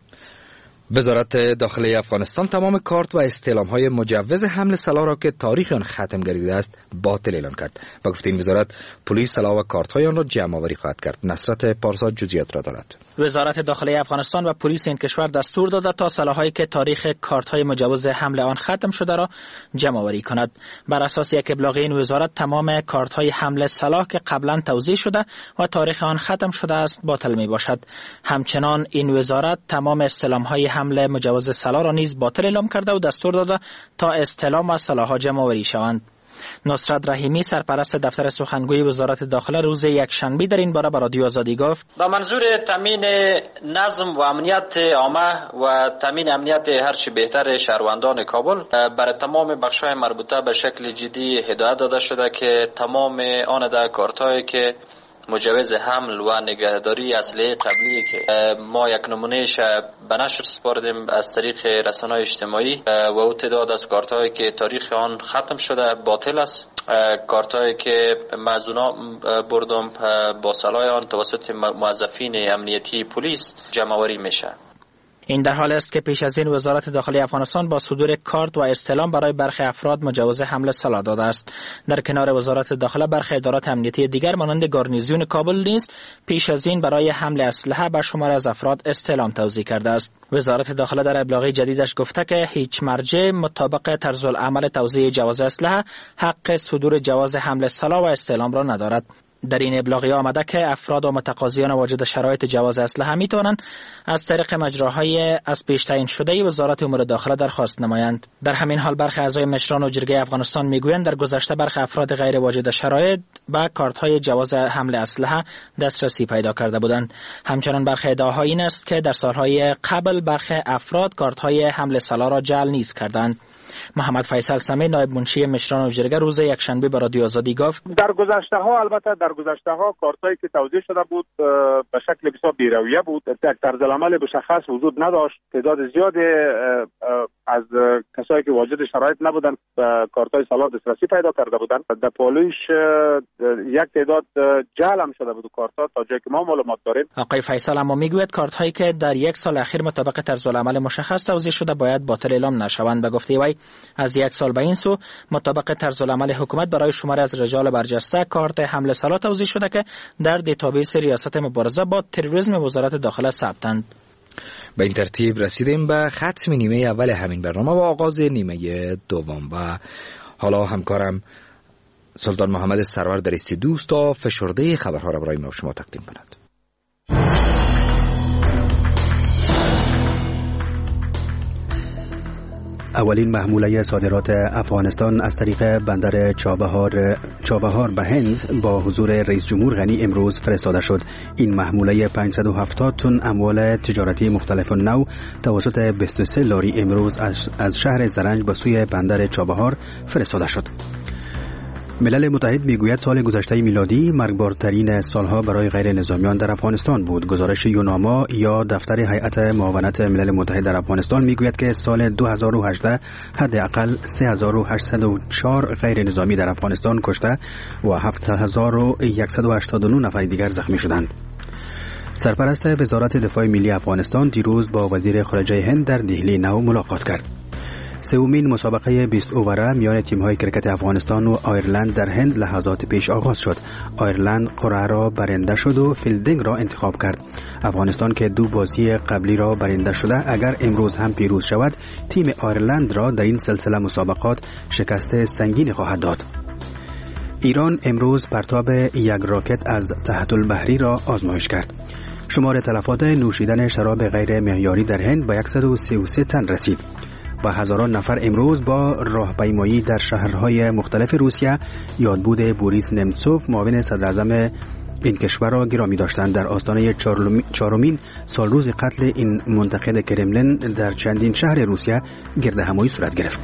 وزارت داخلی افغانستان تمام کارت و استعلام‌های مجوز حمل سلاح را که تاریخ آن ختم گردیده است باطل اعلام کرد. با گفته این وزارت پلیس سلاح و کارت‌های آن را جمع آوری خواهد کرد. نصرت پارسا جزئیات را دارد. وزارت داخلی افغانستان و پلیس این کشور دستور داده تا سلاح‌هایی که تاریخ کارت‌های مجوز حمل آن ختم شده را جمع آوری کند. بر اساس یک ابلاغیه این وزارت تمام کارت‌های حمل سلاح که قبلا توزیع شده و تاریخ آن ختم شده است باطل میباشد. همچنان این وزارت تمام استعلام‌های حمل مجوز سلاح را نیز باطل اعلام کرده و دستور داده تا استعلام و سلاح‌ها جمع آوری شوند. نصرت رحیمی سرپرست دفتر سخنگوی وزارت داخله روز یکشنبه در این باره به رادیو آزادی گفت با منظور تامین نظم و امنیت عامه و تامین امنیت هر چه بهتر شهروندان کابل برای تمام بخش‌های مربوطه به شکل جدی هدایت داده شده که تمام آن در کارت‌هایی که مجوز حمل و نگهداری اسلحه قبلی که ما یک نمونهش به نشر سپردیم از طریق رسانه‌های اجتماعی و او تعداد از کارت‌هایی که تاریخ آن ختم شده باطل است. کارت‌هایی که مازونا بردم با سلاح آن توسط موظفین امنیتی پلیس جمع آوری میشه. این در حال است که پیش از این وزارت داخلی افغانستان با صدور کارت و استعلام برای برخی افراد مجوز حمل سلاح داده است. در کنار وزارت داخله برخی ادارات امنیتی دیگر مانند گارنیزیون کابل نیز پیش از این برای حمل اسلحه به شمار از افراد استعلام توزیع کرده است. وزارت داخله در ابلاغی جدیدش گفته که هیچ مرجع مطابق طرز العمل توزیع جواز اسلحه حق صدور جواز حمل سلاح و استعلام را ندارد. در این ابلاغیه آمده که افراد و متقاضیان واجد شرایط جواز اسلحه میتوانند از طریق مجراهای از پیش تعیین شده وزارت امور داخله درخواست نمایند. در همین حال برخی اعضای مشران و جرگه افغانستان میگویند در گذشته برخی افراد غیر واجد شرایط به کارت‌های جواز حمل اسلحه دسترسی پیدا کرده بودند. همچنان برخی ادعاها این است که در سالهای قبل برخی افراد کارت‌های حمل سلاح را جعل نیز کردند. محمد فیصل سمی نایب منشی مشران و جرگه روز یکشنبه به رادیو آزادی گفت در گذشته ها البته در گذشته ها کارتایی که توزیع شده بود به شکل بسیار بی‌رویه بود، یک طرز عمل مشخص وجود نداشت. تعداد زیادی از کسایی که واجد شرایط نبودند به کارتای سلاح دسترسی پیدا کرده بودند. در پالویش یک تعداد جعل هم شده بود کارتا تا جایی که ما معلومات داریم. آقای فیصل اما میگوید کارت هایی که در یک سال اخیر مطابق طرز العمل مشخص توزیع شده باید باطل اعلام نشوند. به گفته وی از یک سال به این سو مطابق طرز العمل حکومت برای شماری از رجال برجسته کارت حمل سلاح توزیع شده که در دیتابیس ریاست مبارزه با تروریسم وزارت داخله ثبتند. به این ترتیب رسیدیم به ختم نیمه اول همین برنامه و آغاز نیمه دوم و حالا همکارم سلطان محمد سرور در استودیو است تا فشرده خبرها را برای ما شما تقدیم کند. اولین محموله صادرات افغانستان از طریق بندر چابهار چابهار به هند با حضور رئیس جمهور غنی امروز فرستاده شد. این محموله پانصد و هفتاد تن اموال تجارتی مختلف نو توسط بیست و سه لاری امروز از شهر زرنج به سوی بندر چابهار فرستاده شد. ملل متحد میگوید سال گذشته میلادی مرگبارترین سالها برای غیر نظامیان در افغانستان بود. گزارش یوناما یا دفتر هیئت معاونت ملل متحد در افغانستان میگوید که سال دو هزار و هجده حداقل سه هزار و هشتصد و چهار غیر نظامی در افغانستان کشته و هفت هزار و صد و هشتاد و نه نفر دیگر زخمی شدند. سرپرست وزارت دفاع ملی افغانستان دیروز با وزیر خارجه هند در دهلی نو ملاقات کرد. سومین مسابقه بیست اووره میان تیم‌های کرکت افغانستان و آیرلند در هند لحظات پیش آغاز شد. آیرلند قرعه را برنده شد و فیلدینگ را انتخاب کرد. افغانستان که دو بازی قبلی را برنده شده اگر امروز هم پیروز شود تیم آیرلند را در این سلسله مسابقات شکست سنگین خواهد داد. ایران امروز پرتاب یک راکت از تحت البحری را آزمایش کرد. شمار تلفات نوشیدن شراب غیر معیاری در هند به صد و سی و سه تن رسید. و هزاران نفر امروز با راهپیمایی در شهرهای مختلف روسیه یادبود بوریس نمتسوف معاون صدر اعظم این کشور را گرامی داشتند. در آستانه چهارمین سالروز قتل این منتقد کرملین در چندین شهر روسیه گردهمایی صورت گرفت.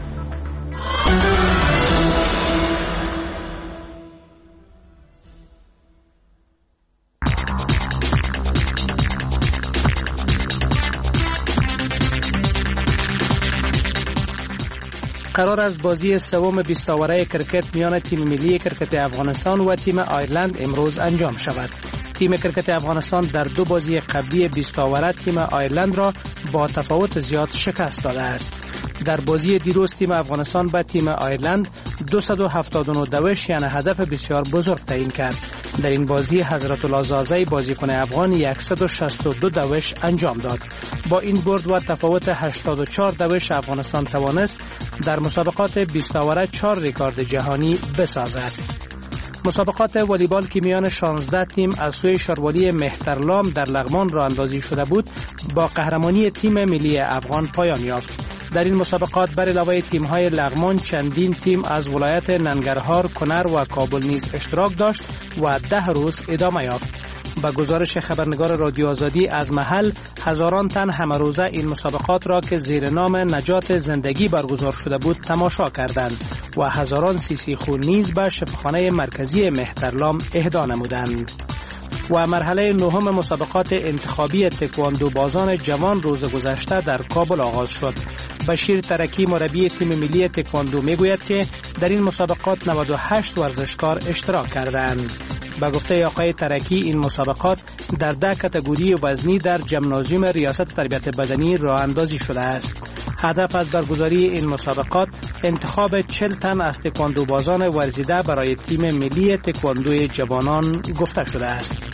قرار است بازی سوم بیست اوره کرکت میان تیم ملی کرکت افغانستان و تیم آیرلند امروز انجام شود. تیم کرکت افغانستان در دو بازی قبلی بیست اوره تیم آیرلند را با تفاوت زیاد شکست داده است. در بازی دیروز تیم افغانستان به تیم آیرلند دویست و هفتاد و نه دوش یعنی هدف بسیار بزرگ تعیین کرد. در این بازی حضرت الله زازی بازیکن افغان صد و شصت و دو دوش انجام داد. با این برد و تفاوت هشتاد و چهار دوش افغانستان توانست در مسابقات بیست اوره چهار رکورد جهانی بسازد. مسابقات والیبال که میان شانزده تیم از سوی شاروالی مهترلام در لغمان راه اندازی شده بود با قهرمانی تیم ملی افغان پایان یافت. در این مسابقات بر علاوه تیم‌های لغمان چندین تیم از ولایت ننگرهار، کنر و کابل نیز اشتراک داشت و ده روز ادامه یافت. با گزارش خبرنگار رادیو آزادی از محل هزاران تن همه روزه این مسابقات را که زیر نام نجات زندگی برگزار شده بود تماشا کردند و هزاران سیسی خون نیز به شفاخانه مرکزی مهترلام اهدا نمودند. و مرحله نهم مسابقات انتخابی تکواندو بازان جوان روز گذشته در کابل آغاز شد. بشیر ترکی مربی تیم ملی تکواندو میگوید که در این مسابقات نود و هشت ورزشکار اشتراک کردند. با گفته آقای ترکی این مسابقات در ده کاتگوری وزنی در ژیمنازیوم ریاست تربیت بدنی راه اندازی شده است. هدف از برگزاری این مسابقات انتخاب چهل تن از تکواندو بازان ورزیده برای تیم ملی تکواندوی جوانان گفته شده است.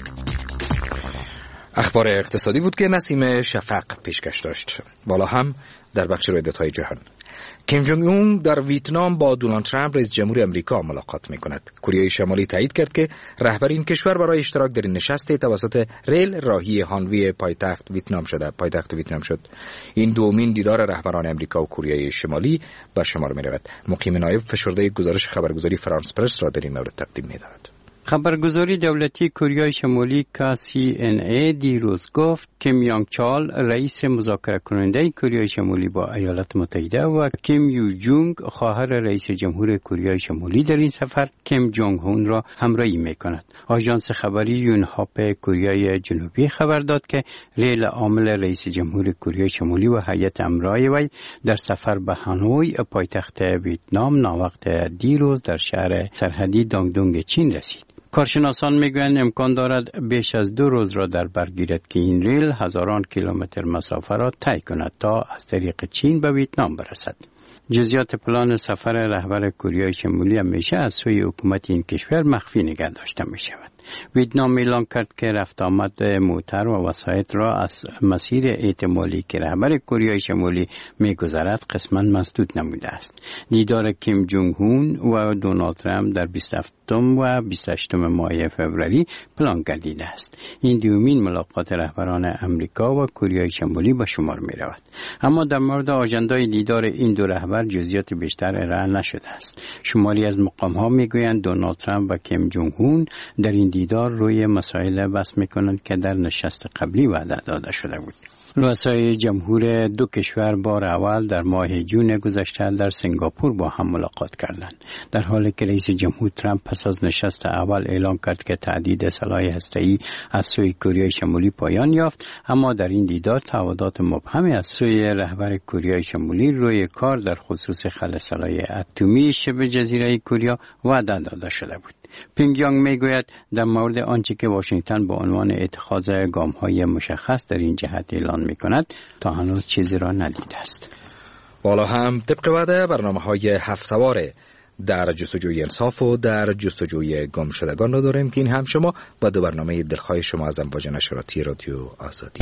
اخبار اقتصادی بود که نسیم شفق پیشکش داشت. بالا هم در بخش رویدادهای جهان. کیم جونگ اون در ویتنام با دونالد ترامپ رئیس جمهور امریکا ملاقات می‌کند. کره شمالی تایید کرد که رهبر این کشور برای اشتراک در این نشست توسط ریل راهی هانوی پایتخت ویتنام شده. پایتخت ویتنام شد. این دومین دیدار رهبران امریکا و کره شمالی به شمار می‌رود. مقیم نایب فشرده گزارش خبرگزاری فرانس پرس را در این مورد تقدیم می‌دهد. خبرگزاری دولتی کره شمالی کا سی ان ای دیروز گفت کیم یانگ چال رئیس مذاکره کننده کره شمالی با ایالات متحده و کیم یو جونگ خواهر رئیس جمهور کره شمالی در این سفر کیم جونگ هون را همراهی می‌کند. آژانس خبری یونهاپ کره جنوبی خبر داد که ریل عامل رئیس جمهور کره شمالی و هیئت امرای وی در سفر به هانوی پایتخت ویتنام ناوقت دیروز در شهر سرحدی دانگدونگ چین رسید. کارشناسان میگویند امکان دارد بیش از دو روز را در بر گیرد که این ریل هزاران کیلومتر مسافت را طی کند تا از طریق چین به ویتنام برسد. جزئیات پلان سفر رهبر کره شمالی همیشه از سوی حکومت این کشور مخفی نگه داشته می شود. ویتنام اعلام کرد که رفت آمد موتر و وسایط را از مسیر احتمالی که رهبر کره شمالی می‌گذرد قسماً مسدود نموده است. دیدار کیم جونگ هون و دونالد ترامپ در بیست و هفتم و بیست و هشتم ماه فوریه پلان گردیده است. این دومین ملاقات رهبران امریکا و کره شمالی به شمار می‌رود. اما در مورد آژاندای دیدار این دو رهبر جزئیات بیشتر ارائه نشده است. شماری از مقام‌ها می‌گویند دونالد ترامپ و کیم جونگ هون در این دیدار روی مسائل بحث می‌کنند که در نشست قبلی وعده داده شده بود. رؤسای جمهور دو کشور بار اول در ماه جون گذشته در سنگاپور با هم ملاقات کردند. در حالی که رئیس جمهور ترامپ پس از نشست اول اعلام کرد که تهدید سلاح هسته‌ای از سوی کره شمالی پایان یافت، اما در این دیدار تعهدات مبهمی از سوی رهبر کره شمالی روی کار در خصوص خلع سلاح اتمی شبه جزیره کره وعده داده شده بود. پینگیانگ میگوید در مورد آنچه که واشنگتن با عنوان اتخاذ گام‌های مشخص در این جهت اعلان می‌کند تا هنوز چیزی را ندیده است. والا هم طبق وعده برنامه‌های هفت سواره در جستجوی انصاف و در جستجوی گم شدگان را داریم که این هم شما با دو برنامه دلخواه شما از امواج نشراتی رادیو آزادی.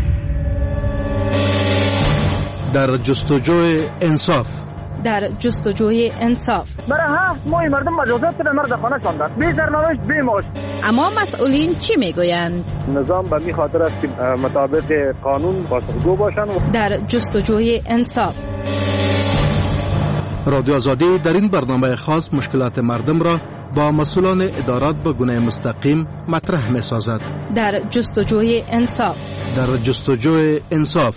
در جستجوی انصاف در جستجوی انصاف برای هفت ماه مردم مجازات به مرد خانه شاندن بی سرنوشت بی معاش. اما مسئولین چی میگویند؟ نظام به می خاطر است که مطابق قانون پاسخگو باشند. در جستجوی انصاف رادیو آزادی در این برنامه خاص مشکلات مردم را با مسئولان ادارات به گونه مستقیم مطرح می سازد. در جستجوی انصاف در جستجوی انصاف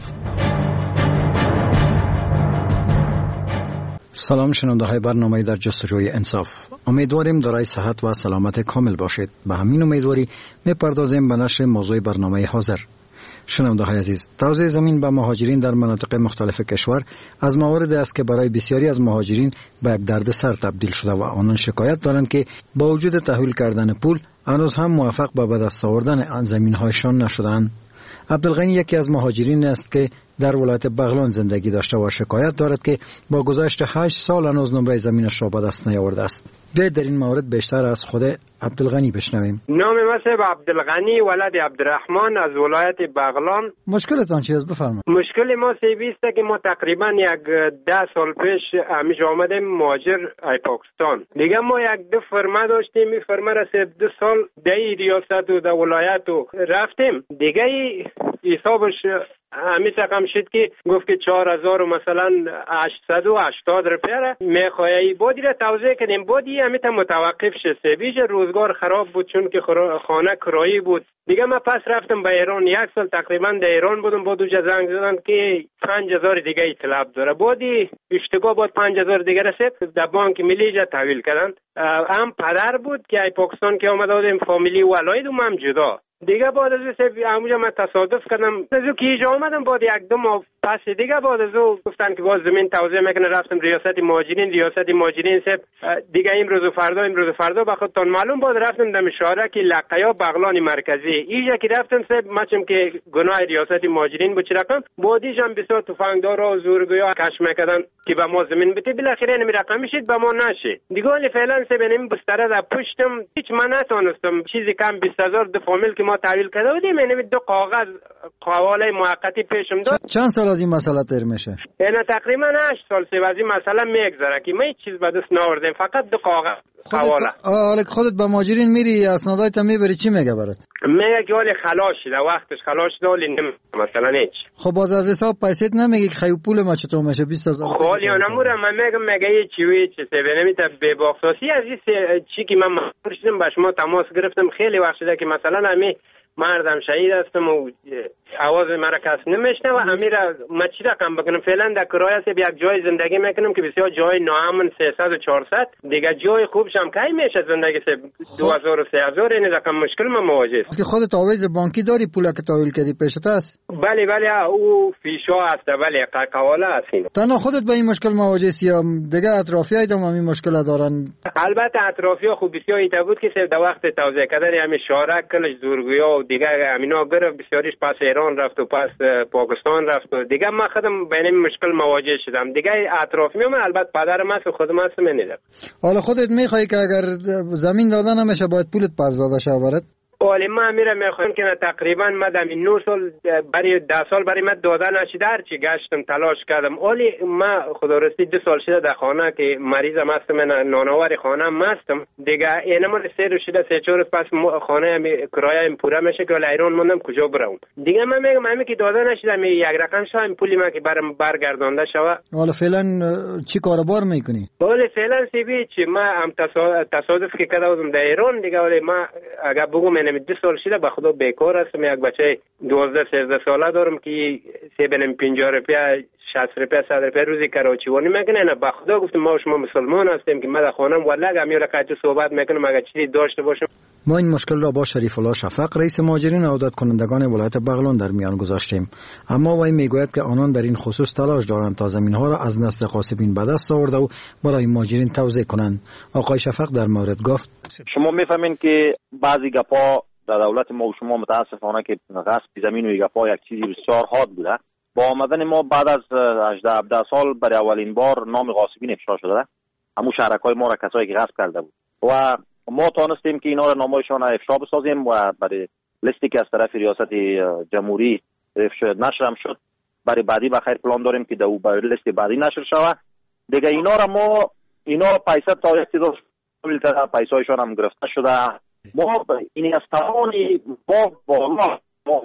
سلام شنونده های برنامه در جستجوی انصاف. امیدواریم دارای صحت و سلامت کامل باشید. به همین امیدواری میپردازیم به نشر موضوع برنامه حاضر. شنونده های عزیز، توزیع زمین به مهاجرین در مناطق مختلف کشور از مواردی است که برای بسیاری از مهاجرین به یک دردسر تبدیل شده و آنان شکایت دارند که با وجود تحویل کردن پول هنوز هم موفق به دست آوردن زمین هایشان نشدند. عبدالغنی یکی از مهاجرین است که در ولایت بغلان زندگی داشته و شکایت دارد که با گذشت هشت سال هنوز نمره زمینش را به دست نیاورده است. بیایید در این مورد بیشتر از خود عبدالغنی بشنویم. نام من عبدالغنی ولد عبدالرحمن از ولایت بغلان. مشکلتان چی است؟ بفرمایید. مشکل ما سیویسته که ما تقریبا یک ده سال پیش همیش آمدیم مهاجر ای پاکستان. دیگه ما یک دو فرما داشتیم، این فرما را سه دو سال در ریاست و در ولایت و رفتیم. دیگه حسابش همین رقم شد که گفت که چهار هزار و مثلا هشتصد و هشتاد روپیه میخوایی. بودی را توضیح کردیم، بودی همین تا متوقف شد. بیش روزگار خراب بود چون که خانه کرایی بود. دیگه من پس رفتم به ایران، یک سال تقریبا در ایران بودم. بود اوجا زنگ زدن که پنج هزار دیگه ای طلب داره. بودی اشتباه بود، پنج هزار دیگه رسید در بانک ملی جا تحویل کردن. هم پدر بود که ای پاکستان که آمده بودیم فامیلی ولایت و هم جدا. دیگه بعد از سه همونجا من تصادف کردم از او که اینجا آمدم. بعد یک دو ماه پس دیگه بعد از او گفتن که باز زمین توزیع میکنه. رفتم ریاست مهاجرین ریاست مهاجرین سب دیگه امروز و فردا امروز و فردا به خودتون معلوم. بعد رفتم در مشاره که لقیا بغلان مرکزی اینجا که رفتم سب مچم که گناه ریاست مهاجرین بود چی رقم بودیش هم بسیار تفنگدار و زورگویا کش میکردن که به ما زمین بده. بالاخره نمی رقم میشید به ما نشه دیگه. ولی فعلا سب نمی بستره در پشتم هیچ من نتونستم چیزی کم بیست هزار دو فامیل که ما تحویل کرده بودیم یعنی دو کاغذ قواله موقتی پیشم داد. چند سال از این مسئله تر میشه؟ یعنی تقریبا هشت سال سه از این مسئله میگذره که ما هیچ چیز به دست نآوردیم، فقط دو کاغذ قواله. حالا خودت به مهاجرین میری اسنادایت میبری چی میگه برات؟ میگه که ولی خلاص شده وقتش خلاص شده ولی نم مثلا هیچ. خب باز از حساب پیسیت نمیگی که خیلی پول ما چطور میشه بیست هزار؟ خب یا نموره من میگم میگه چی وی چه سبب نمیته به باخصاصی از این چی که من مجبور شدم با شما تماس گرفتم. خیلی وقت شده که مثلا همین مردم شهید هستم و آواز مرا کس نمیشنه و همین را من چی رقم بکنم فعلا در کرایه سه یک جای زندگی میکنم که بسیار جای ناامن سیصد و چهارصد دیگه جای خوبش هم کی میشه زندگی سه دو هزار و سه هزار این رقم مشکل من مواجه است. که خودت آویز بانکی داری پولا که تحویل کردی پیشت است؟ بله بله او فیشا هست بله قواله هست. تنها خودت به این مشکل مواجه هستی یا دیگه اطرافیای دم همین مشکل دارن؟ البته اطرافیا خوب بسیار ایتا بود که سه در وقت توزیع کردن همین شارک کلش زورگویا و دیگه امینا گرفت بسیاریش پس ایران رفت و پس پاکستان رفت و دیگه من خودم به این مشکل مواجه شدم. دیگه اطراف میام البته پدرم هست و خودم هستم نمیدم. حالا خودت میخوای که اگر زمین داده نمیشه باید پولت پس داده شه برات؟ ولی من میرم میخوام که تقریبا مدام این نه سال برای ده سال برای من داده نشده هرچی گشتم تلاش کردم. ولی من خدا راستی دو سال شده در خانه که مریضم هستم نانآور خانه هستم دیگه اینم سه روز شده سه چهار روز پس خانه کرایه پوره میشه که ایران موندم کجا برم دیگه. من میگم همین که داده نشده می یک رقم شو این پولی من که برام برگردانده شوه. حالا فعلا چی کاروبار میکنی؟ ولی فعلا سی چی من هم تصادف که کرده بودم در ایران دیگه. ولی من اگه بگم من دو سال شده به خدا بیکار هستم. یک بچه دوازده سیزده ساله دارم که سه بنم پنجاه روپیه شصت روپیه صد روپیه روزی کراچیوانی میکنه. نه به خدا گفتم ما شما مسلمان هستیم که من در خانم والله اگه میره که صحبت میکنم اگه چیزی داشته باشم. ما این مشکل را با شریف الله شفق رئیس مهاجرین عودت کنندگان ولایت بغلان در میان گذاشتیم، اما وی میگوید که آنان در این خصوص تلاش دارند تا زمینها را از نسل غاصبین به دست آورده و برای مهاجرین توزیع کنند. آقای شفق در مورد گفت شما میفهمین که بعضی گپا در دولت ما و شما متاسفانه که غصب زمین و گپا یک چیزی بسیار حاد بوده. با آمدن ما بعد از هجده هفده سال برای اولین بار نام غاصبین افشا شده. همون شهرکای ما را کسایی که غصب کرده بود و ما تانستیم که اینا را نامایشان افشا بسازیم و برای لیستی که از طرف ریاست جمهوری نشر هم شد برای بعدی بخیر پلان داریم که دو برای لیست بعدی نشر شود دیگه. اینا را ما اینا را پیسه تا اقتدار پیسایشان هم گرفته شده. ما این از توانی با بالا ما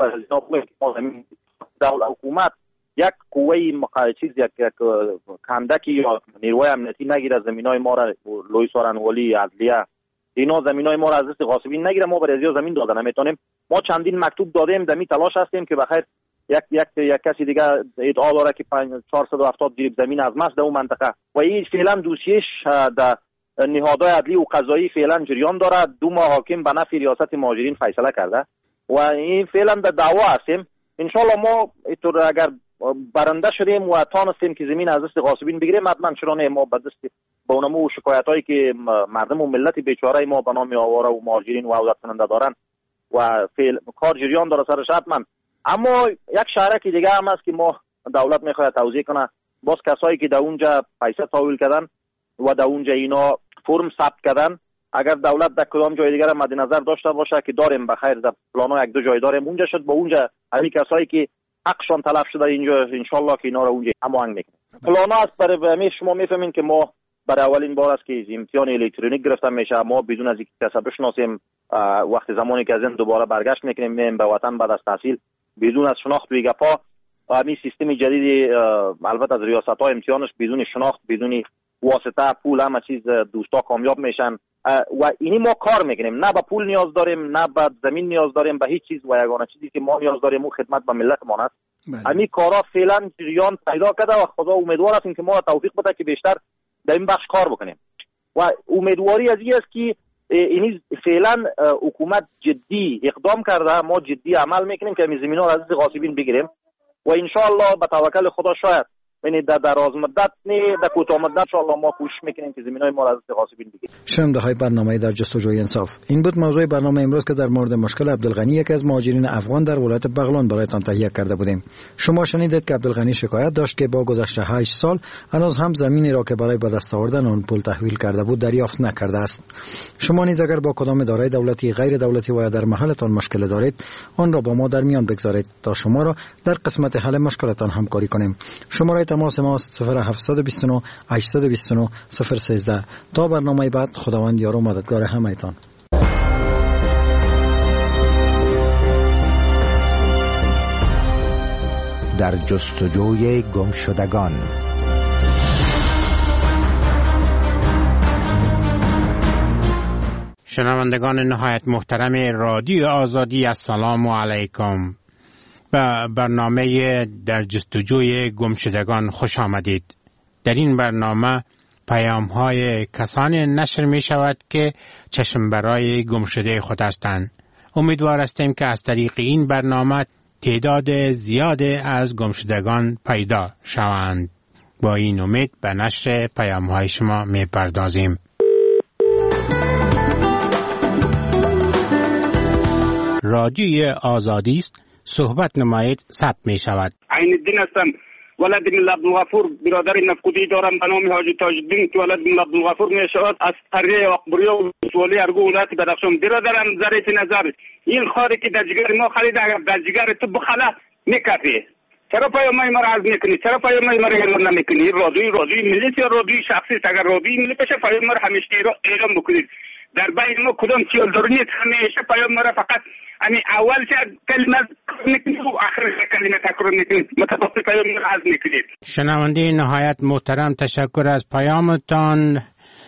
دولت حکومت یک قوه چیز یک کندکی یا نیروی امنیتی نگیره زمینای ما را لوی سارنوالی عدلیه اینا زمینای ما را از دست غاصبین نگیره. ما برای زیاد زمین داده نمیتونیم. ما چندین مکتوب دادیم دمی تلاش هستیم که بخیر یک یک یک کسی دیگه ادعا داره که چهارصد و هفتاد گریب زمین از ماست در اون منطقه و این فعلا دوسیش در نهادهای عدلی و قضایی فعلا جریان داره. دو ماه حاکم به نفع ریاست مهاجرین فیصله کرده و این فعلا در دعوا هستیم. انشالله ما اینطور اگر برنده شدیم و تانستیم که زمین از دست غاصبین بگیریم حتما چرا نه ما به دست با اونمو شکایت هایی که مردم و ملت بیچاره ما به نام آواره و مهاجرین و عودت کننده دارن و فعل کار جریان داره سرش حتما. اما یک شهرک دیگه هم هست که ما دولت میخواد توضیح کنه. باز کسایی که در اونجا پیسه تحویل کردن و در اونجا اینا فرم ثبت کردن اگر دولت در کدام جای دیگر مد نظر داشته باشه که داریم بخیر در پلانا یک دو جای داریم اونجا شد با اونجا همین کسایی که حقشان تلف شده اینجا انشالله که اینا رو اونجا هماهنگ میکنیم. پلانا است برای شما میفهمین که ما برای اولین بار است که امتحان الکترونیک گرفته میشه. ما بدون از اینکه کسا بشناسیم وقتی زمانی که از این دوباره برگشت میکنیم میم به وطن بعد از تحصیل بدون از شناخت و گپا همین سیستم جدید البته از ریاست‌های امتحانش بدون شناخت، بدون واسطه، پول، همه چیز دوستا کامیاب میشن و اینی ما کار میکنیم. نه به پول نیاز داریم، نه به زمین نیاز داریم، به هیچ چیز. و یگانه چیزی که ما نیاز داریم اون خدمت به ملتمان است. همین کارا فعلا جریان پیدا کرده و خدا امیدوار هستیم که ما را توفیق بده که بیشتر در این بخش کار بکنیم. و امیدواری از این است که اینی فعلا حکومت جدی اقدام کرده، ما جدی عمل میکنیم که این زمین‌ها را از غاصبین بگیریم و ان شاء الله به توکل خدا شاید یعنی در دراز مدت نه در کوتاه مدت ان شاء الله ما کوشش میکنیم که زمینای ما را از غاصبین بگیریم. شنونده های برنامه در جستجوی انصاف، این بود موضوع برنامه امروز که در مورد مشکل عبدالغنی، یکی از مهاجرین افغان در ولایت بغلان، برایتان تهیه کرده بودیم. شما شنیدید که عبدالغنی شکایت داشت که با گذشت هشت سال هنوز هم زمینی را که برای به دست آوردن آن پول تحویل کرده بود دریافت نکرده است. شما نیز اگر با کدام اداره دولتی، غیر دولتی و یا در محلتان مشکل دارید، آن را با ما در میان بگذارید تا شما را در قسمت حل مشکلتان همکاری کنیم. شماره تماس ما صفر هفت دو نه هشت دو نه صفر یک سه. تا برنامه بعد، خداوند یار و مددگار همه‌تان. در جستجوی گمشدگان. شنوندگان نهایت محترم رادیو آزادی، السلام علیکم. به برنامه در جستجوی گمشدگان خوش آمدید. در این برنامه پیام های کسانی نشر می شود که چشم برای گمشده خود هستند. امیدوار هستیم که از طریق این برنامه تعداد زیاد از گمشدگان پیدا شوند. با این امید به نشر پیام های شما می پردازیم. رادیوی آزادی است، صحبت نمایید، ثبت می شود. عین الدین هستم، ولد من عبدالغفور، برادر نفقودی دارم به نام حاجی تاج‌الدین که ولد من عبدالغفور می شود، از قریه اقبریه و سوالی ارگو ولایت بدخشان. برادرم ذره نظر، این خاری که در جگر ما خرید اگر در جگر تو بخلا میکفی، چرا پیامای ما را عرض میکنی؟ چرا پیامای ما را اعلام نمیکنی؟ رادیوی رادیوی ملی یا رادیوی شخصی؟ اگر رادیوی ملی بشه پیام ما را همیشه اعلام بکنید. در بین ما کدام چیل دارید همیشه پیام ما را فقط یعنی اول شد کلمه میکنید و آخر کلمه تکرار میکنید، متفاوت پیام ما را عرض میکنید. شنونده نهایت محترم، تشکر از پیامتان.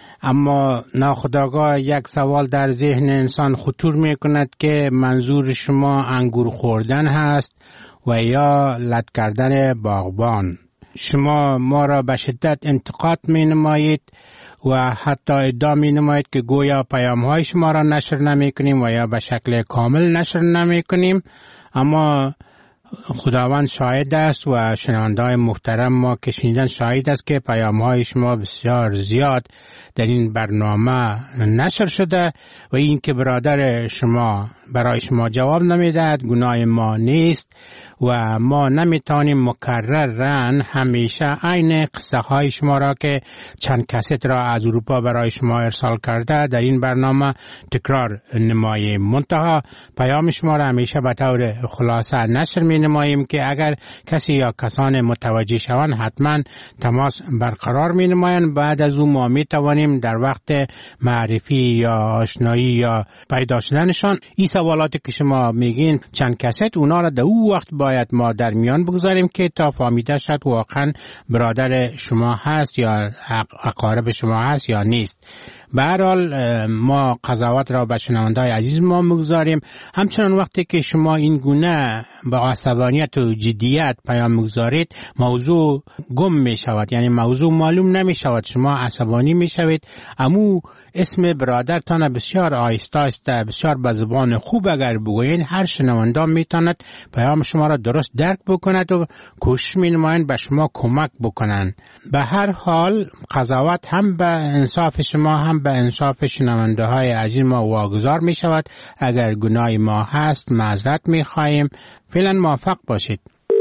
اما ناخودآگاه یک سوال در ذهن انسان خطور میکند که منظور شما انگور خوردن هست و یا لت کردن باغبان. شما ما را به شدت انتقاد می نمایید و حتی ادعا می نمایید که گویا پیام های شما را نشر نمی کنیم و یا به شکل کامل نشر نمی کنیم. اما خداوند شاهد است و شنونده‌های محترم ما که شنیدن شاهد است که پیام‌های شما بسیار زیاد در این برنامه نشر شده و این که برادر شما برای شما جواب نمیدهد گناه ما نیست و ما نمیتونیم مکررن همیشه عین قصه های شما را که چند کست را از اروپا برای شما ارسال کرده در این برنامه تکرار نماییم. منتها پیام شما را همیشه به طور خلاصه نشر می نماییم که اگر کسی یا کسان متوجه شوند حتما تماس برقرار می نمایند. بعد از اون ما می توانیم در وقت معرفی یا آشنایی یا پیدا شدنشان این سوالاتی که شما میگین چند کست اونا را در او وقت باید ما در میان بگذاریم که تا فهمیده شد واقعا برادر شما هست یا اقارب شما هست یا نیست. به هر حال ما قضاوت را به شنونده‌های عزیز ما میگذاریم. همچنان وقتی که شما این گونه با عصبانیت و جدیت پیام میگذارید موضوع گم می شود، یعنی موضوع معلوم نمی شود، شما عصبانی می شوید. امو اسم برادرتان بسیار آهسته آهسته بسیار به زبان خوب اگر بگویید هر شنونده میتواند پیام شما را درست درک بکند و کوشش می نمایند به شما کمک بکنند. به هر حال قضاوت هم به انصاف شما هم به انصاف شنونده های عزیز ما واگذار می شود. اگر گناه ما هست معذرت می خواهیم. فعلا موفق باشید.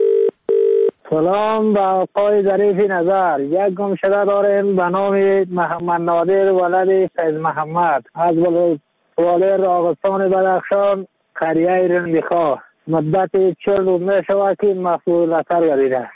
سلام به آقای ظریف نظر. یک گمشده داریم به نام محمد نادر ولد فیض محمد از ولایت راغستان بدخشان قریه رندیخا. مدت چهل روز می شود که مفعول اثر گردیده.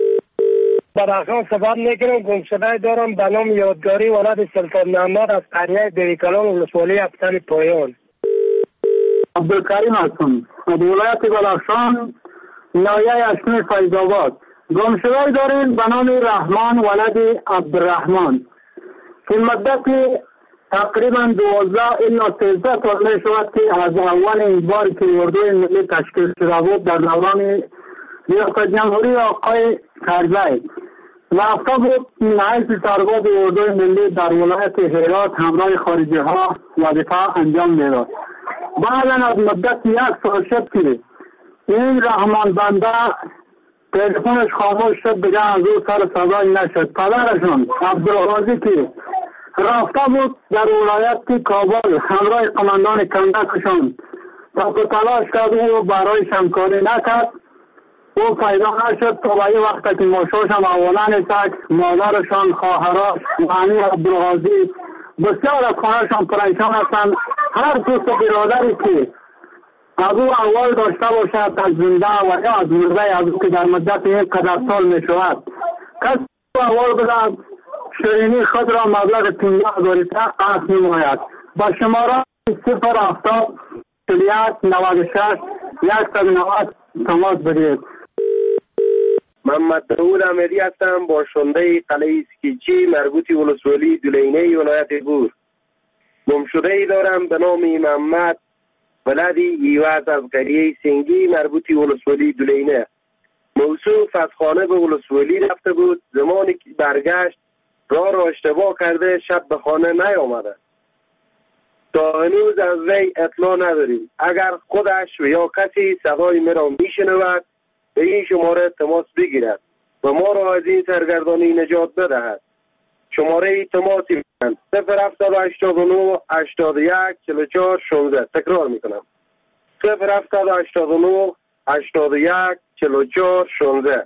بدخشان سفر میکنم. گمشده دارم به نام یادگاری ولد سلطان محمد از قریه دریکلان ولسوالی افتن پایان. عبدالکریم هستم از ولایت بدخشان نایه اشمی فیض‌آباد. گمشده داریم به نام رحمان ولد عبدالرحمن که مدت تقریبا دوازده الا سیزده سال می شود که از اول این بار که اردوی ملی تشکیل شده بود در دوران ریاست جمهوری آقای کرزی رفته بود نهایت سرباز اردوی ملی در ولایت هرات همراه خارجی ها وظیفه انجام میداد. بعدا از مدت یک سال شد که این رحمان بنده تلفنش خاموش شد، دیگه از او سر صدای نشد. پدرشون عبدالغازی که رفته بود در ولایت کابل همراه قماندان کندکشان تا که تلاش کرد او برای همکاری نکرد، او پیدا نشد. تا به این وقت که ماشوش هم اولان سک مادرشان خواهراش معنی عبدالغازی بسیار از خانهشان پریشان هستند. هر دوست برادری که از او اول داشته باشد از زنده و یا از مرده از او که در مدت یک قدر سال می شود کسی اول بدهد شیرینی خود را مبلغ پانزده هزار قسط نماید. با شماره صفر هفتاد چهل و یک نود و شش صد و نود تماس بدهید. محمد داود امیری هستم، باشنده قلعه اسکیچی مربوطی ولسوالی دولینه ولایت گور. گمشده ای دارم به نام محمد ولدی ایواز از قریه سنگی مربوطی ولسوالی دولینه. موصوف از خانه به ولسوالی رفته بود، زمانی که برگشت راه را اشتباه کرده شب به خانه نیامده. تا هنوز از وی اطلاع نداریم. اگر خودش و یا کسی صدای مرا میشنود به این شماره تماس بگیرد و ما را از این سرگردانی نجات بدهد. شماره تماسی بگیرد صفر هفتصد و هشتاد و نه هشتاد و یک چهل و چهار شانزده. تکرار میکنم صفر هفتصد و هشتاد و نه هشتاد و یک چهل و چهار شانزده.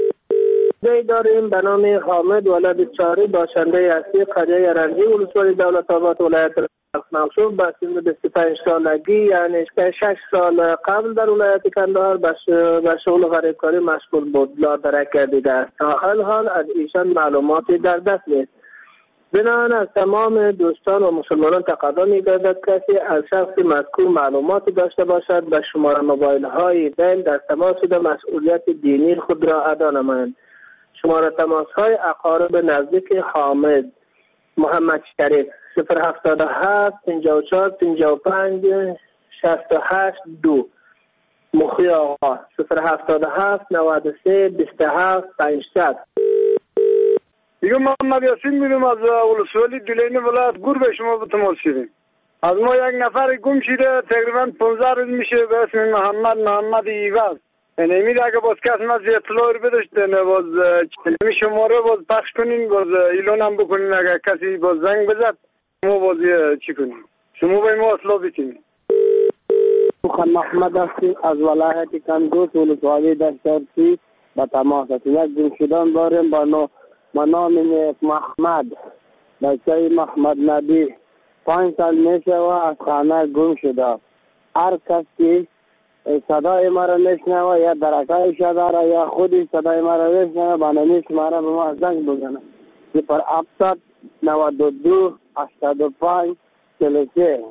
دی داریم به نام حامد ولد چاری باشنده اصلی قریه رنجی ولسوالی دولت آباد ولایت منصور با سن بیست و پنج سالگی یعنی شش سال قبل در ولایت کندهار به شغل غریبکاری مشغول بود. لادرک گردیده است. تا الحال از ایشان معلوماتی در دست نیست. بنابراین از تمام دوستان و مسلمانان تقاضا می‌گردد کسی از شخص مذکور معلوماتی داشته باشد به شماره موبایل های دل در تماس شده مسئولیت دینی خود را ادا نمایند. شماره تماس های اقارب نزدیک حامد محمد شریف صفر هفتاد و هفت پنجاه و چهار پنجاه و پنج شصت و هشت دو. مخی آقا صفر هفتاد و هفت نود و سه بیست و هفت پانصد. دیگه محمد یاسین میرم از ولسوالی دولینه ولایت گور به شما به تماس شدیم. از ما یک نفر گم شده تقریبا پانزده روز میشه به اسم محمد محمد ایواز. یعنی میده اگه باز کس ما اطلاع رو بداشت نه باز چنمی شماره باز پخش کنین باز ایلان هم بکنین اگر کسی باز زنگ بزد ما باز چی کنیم شما باید ما اطلاع بکنیم. خان محمد هستیم از ولایت کندوز ولسوالی دشترسی به تماس هستیم. یک گم شدن داریم با نام محمد بچه محمد نبی پنج سال میشه و از خانه گم شده. هر کسی صدای ما را نشنوه یا درکایش داره یا خودی صدای ما را نشنوه بانمی شماره به ما زنگ بزنه صفر هفتاد نود و دو هشتاد و پنج چهل و سه.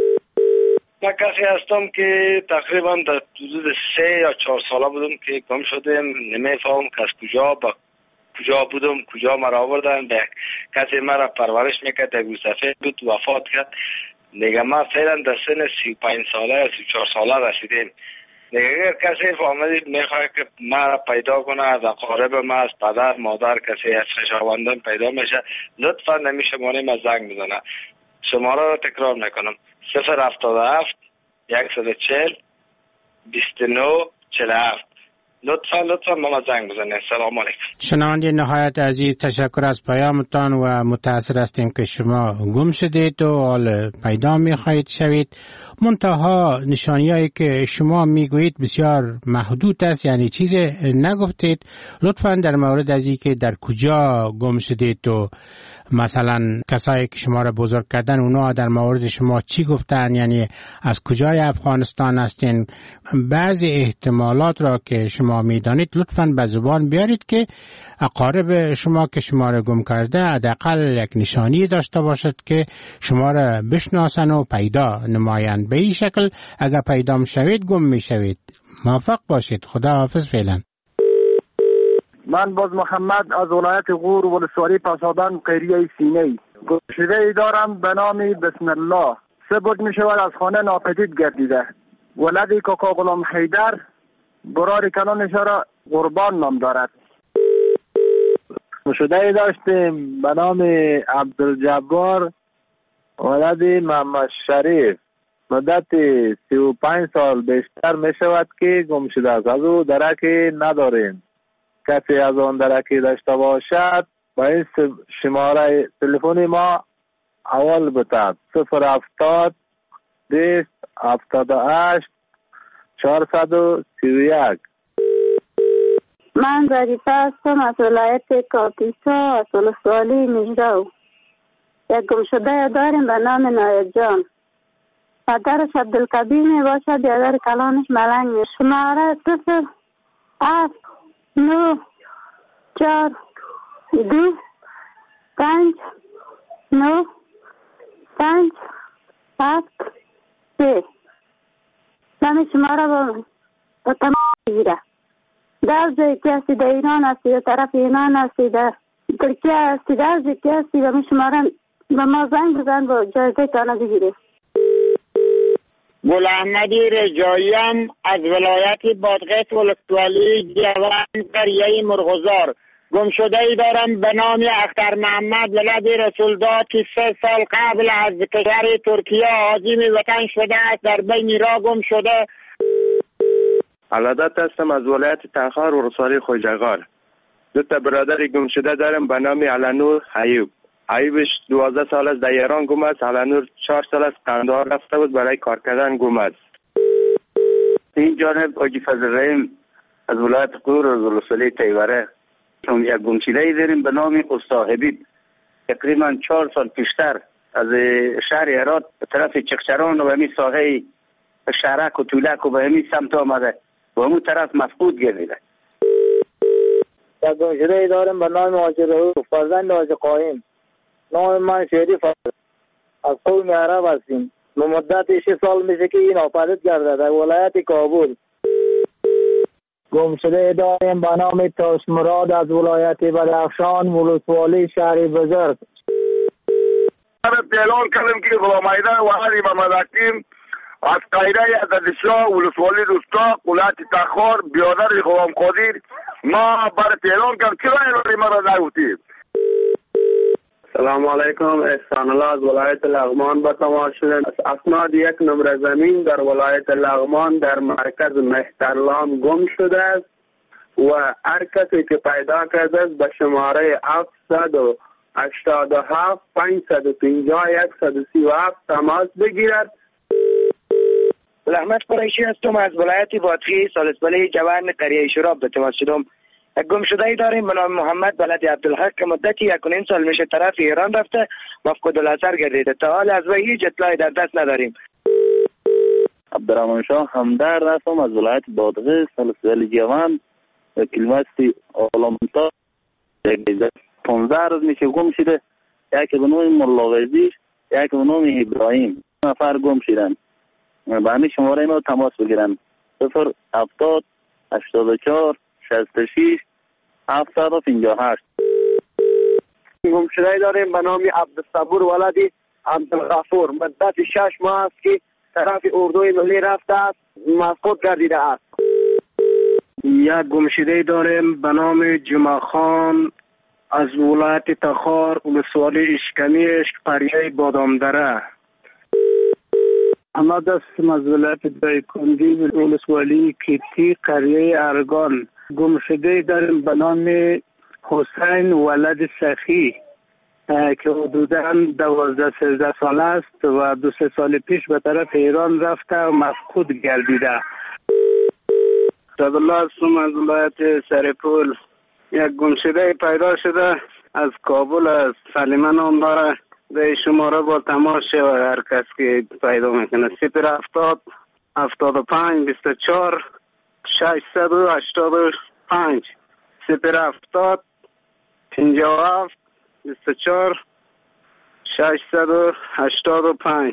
من کسی هستم که تقریبا در حدود سه یا چهار ساله بودم که گم شدم. نمیفهم که از کجا با کجا بودم کجا مرا آوردن. به کسی مرا پرورش میکرد یک روزافه بود وفات کرد. دیگه ما فعلا در سن سی و پنج ساله یا سی و چهار ساله رسیدیم. دیگه اگر کسی فهمید میخواه که ما را پیدا کنه از اقارب ما از پدر مادر کسی از خویشاوندان پیدا میشه لطفا نمی شماره ما زنگ بزنه. شماره را تکرار میکنم صفر هفتاد و هفت صد و چهل بیست و نه چهل و هفت. لطفا لطفا ما زنگ بزنید. سلام علیکم. شنونده نهایت عزیز تشکر از پیامتان و متأسف هستیم که شما گم شدید و حال پیدا میخواهید شوید. منتها نشانیایی که شما میگویید بسیار محدود است، یعنی چیز نگفتید. لطفا در مورد از اینکه در کجا گم شدید و مثلا کسایی که شما را بزرگ کردن اونا در مورد شما چی گفتن، یعنی از کجای افغانستان هستین. بعضی احتمالات را که شما میدانید لطفاً به زبان بیارید که اقارب شما که شما را گم کرده حداقل یک نشانی داشته باشد که شما را بشناسن و پیدا نمایند. به این شکل اگر پیدا میشوید گم میشوید. موفق باشید. خدا حافظ. فعلا. من باز محمد از ولایت غور ولسوالی پاسابان قریه سینه گمشده ای دارم به نام بسم الله. سه برج می شود از خانه ناپدید گردیده. ولدی کاکا غلام حیدر برار کلانش را قربان نام دارد. گمشده ای داشتیم به نام عبدالجبار ولدی محمد شریف. مدت سی و پنج سال بیشتر می شود که گمشده است. از او درکی نداریم. کسی از آن درکی داشته باشد با این شماره تلفنی ما اول بتاد صفر هفتاد بیست هفتاد و هشت چهارصد و سی و یک. من ظریفه هستم از ولایت کاپیسا از ولسوالی مجرو. یک گمشده داریم به نام نایب جان. پدرش عبدالکبیر می باشد، بیادر کلانش ملنگ می. شماره صفر هفت نو چار دو پنج نو پنج هفت سه. نمی شماره با با تمام گیره. در جایی که هستی در ایران هستی در طرف ایران هستی در ترکیه هستی در جایی که هستی و می شماره به ما زنگ بزن با جایزه تانه بگیره. گل احمدی رجاییم از ولایت بادغیس ولسوالی جوان قریه مرغزار. گمشده ای دارم به نام اختر محمد ولد رسولداد که سه سال قبل از کشور ترکیه عازم وطن شده است، در بین را گم شده. علادت هستم از ولایت تخار ولسوالی خوجغار. دو تا برادر گم شده دارم به نام علنور ایوب. ایوبش دوازده سال از در ایران گم است. علنور چهار سال از قندهار رفته بود برای کار کردن گم است. این جانب آجی فضل رحیم از ولایت غور از ولسوالی تیوره. چون یک گمشده ای داریم به نام استاد حبیب. تقریبا چهار سال پیشتر از شهر هرات به طرف چخچران و به همین ساحه شهرک و طولک و به همین سمت آمده و همون طرف مفقود گردیده. یک گمشده ای داریم به نام حاجی رؤوف فرزند حاجی قایم. نام من شریف است. از قوم عرب هستیم. به مدت شش سال میشه که این ناپدید گردیده در ولایت کابل. گمشده داریم به نام تاش مراد از ولایت بدخشان ولسوالی شهر بزرگ. اعلان کردم که غلام حیدر و علی محمد حکیم از قایره عددشاه ولسوالی رستاق ولایت تخار بیادر غلام قادر ما برات اعلان کردم. چرا اعلان ما را نگفتید؟ سلام علیکم. احسان الله از ولایت لغمان به تماس شدن. اسناد یک نمره زمین در ولایت لغمان در مرکز مهترلام گم شده است و هر کسی که پیدا کرده است به شماره هفتصد و هشتاد و هفت پانصد و پنجاه صد و سی و هفت تماس بگیرد. احمد قریشی هستم از ولایت بادغیس ولسوالی جوان قریه شراب به تماس شدم. یک گمشده ای داریم به نام محمد ولد عبدالحق که مدتی یک و نیم سال میشه طرف ایران رفته مفقود الاثر گردیده. تا حال از وی هیچ اطلاعی در دست نداریم. عبدالرحمن شاه همدرد هستم از ولایت بادغیس ولسوالی جوان کلمستی آلامتا. پانزده روز میشه گم شده. یکی به نام ملاوزی یکی به نام ابراهیم. نفر گم شدن. به همین شماره ما تماس بگیرن. صفر هفتاد هشتاد و چهار شصت و شش هفتصد و پنجاه و هشت. گمشده داریم به نام عبدالصبور ولدی عبدالغفور. مدت شش ماه است که طرف اردوی ملی رفته است مفقود گردیده است. یک گمشده داریم به نام جمعه خان از ولایت تخار ولسوالی اشکمی اشک قریه بادامدره. احمد هستم از ولایت دایکندی ولسوالی کیتی قریه ارگان. گمشده داریم به نام حسین ولد سخی که حدوداً دوازده سیزده سال است و دو سه سال پیش به طرف ایران رفته و مفقود گردیده. عبدالله هستم از ولایت سرپول. یک گمشده پیدا شده از کابل از سلیمه نام داره. در شماره با تماس شود هر کس که پیدا میکنه. صفر هفتاد هفتاد و پنج بیست و چهار ششصد و هشتاد و پنج صفر هفتاد پنجاه و هفت بیست و چهار ششصد و هشتاد و پنج.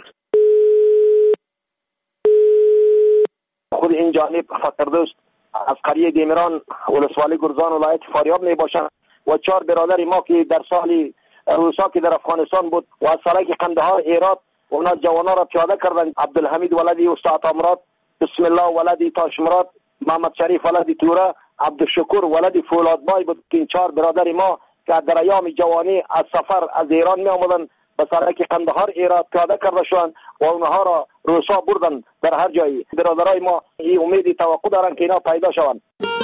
خود این جانب فقردوست از قریه دیمران ولسوالی گرزان ولایت فاریاب می باشند و چهار برادر ما که در سال روسا که در افغانستان بود و از سرک قندهار هرات اونا جوانا را پیاده کردند. عبدالحمید ولدی استاد امراد، بسم الله ولدی تاشمراد، محمد شریف ولدی توره، عبدالشکور ولدی فولادبای بود که این چهار برادر ما که در ایام جوانی از سفر از ایران می آمدند به سرک قندهار هرات پیاده کرده شدند و اونها را روسا بردن در هر جایی. برادرای ما این امیدی توقع دارند که اینا پیدا شوند.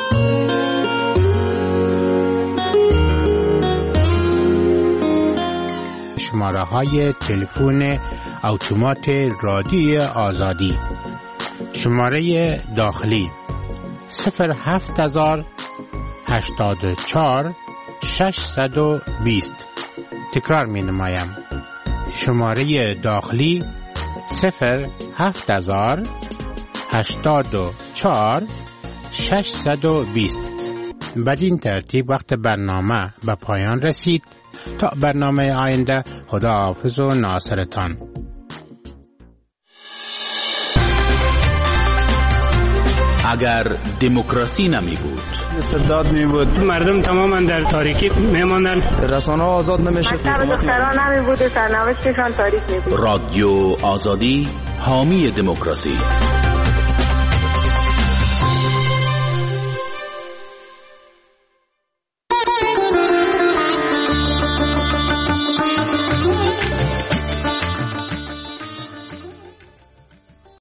شماره های تلفن اتومات رادیوی آزادی: شماره داخلی صفر هفت هزار هشتاد و چهار ششصد و بیست. تکرار می نمایم: شماره داخلی صفر هفت هزار هشتاد و چهار ششصد و بیست. بدین ترتیب وقت برنامه به پایان رسید. تا برنامه آینده، خدا حافظ و ناصرتان. اگر دموکراسی نمی بود، استبداد می بود، مردم تماما در تاریکی می ماندن، رسانه ها آزاد نمیشه، مکتب دختران نمی بود، سرنوشتشان تاریک می بود. رادیو آزادی حامی دموکراسی.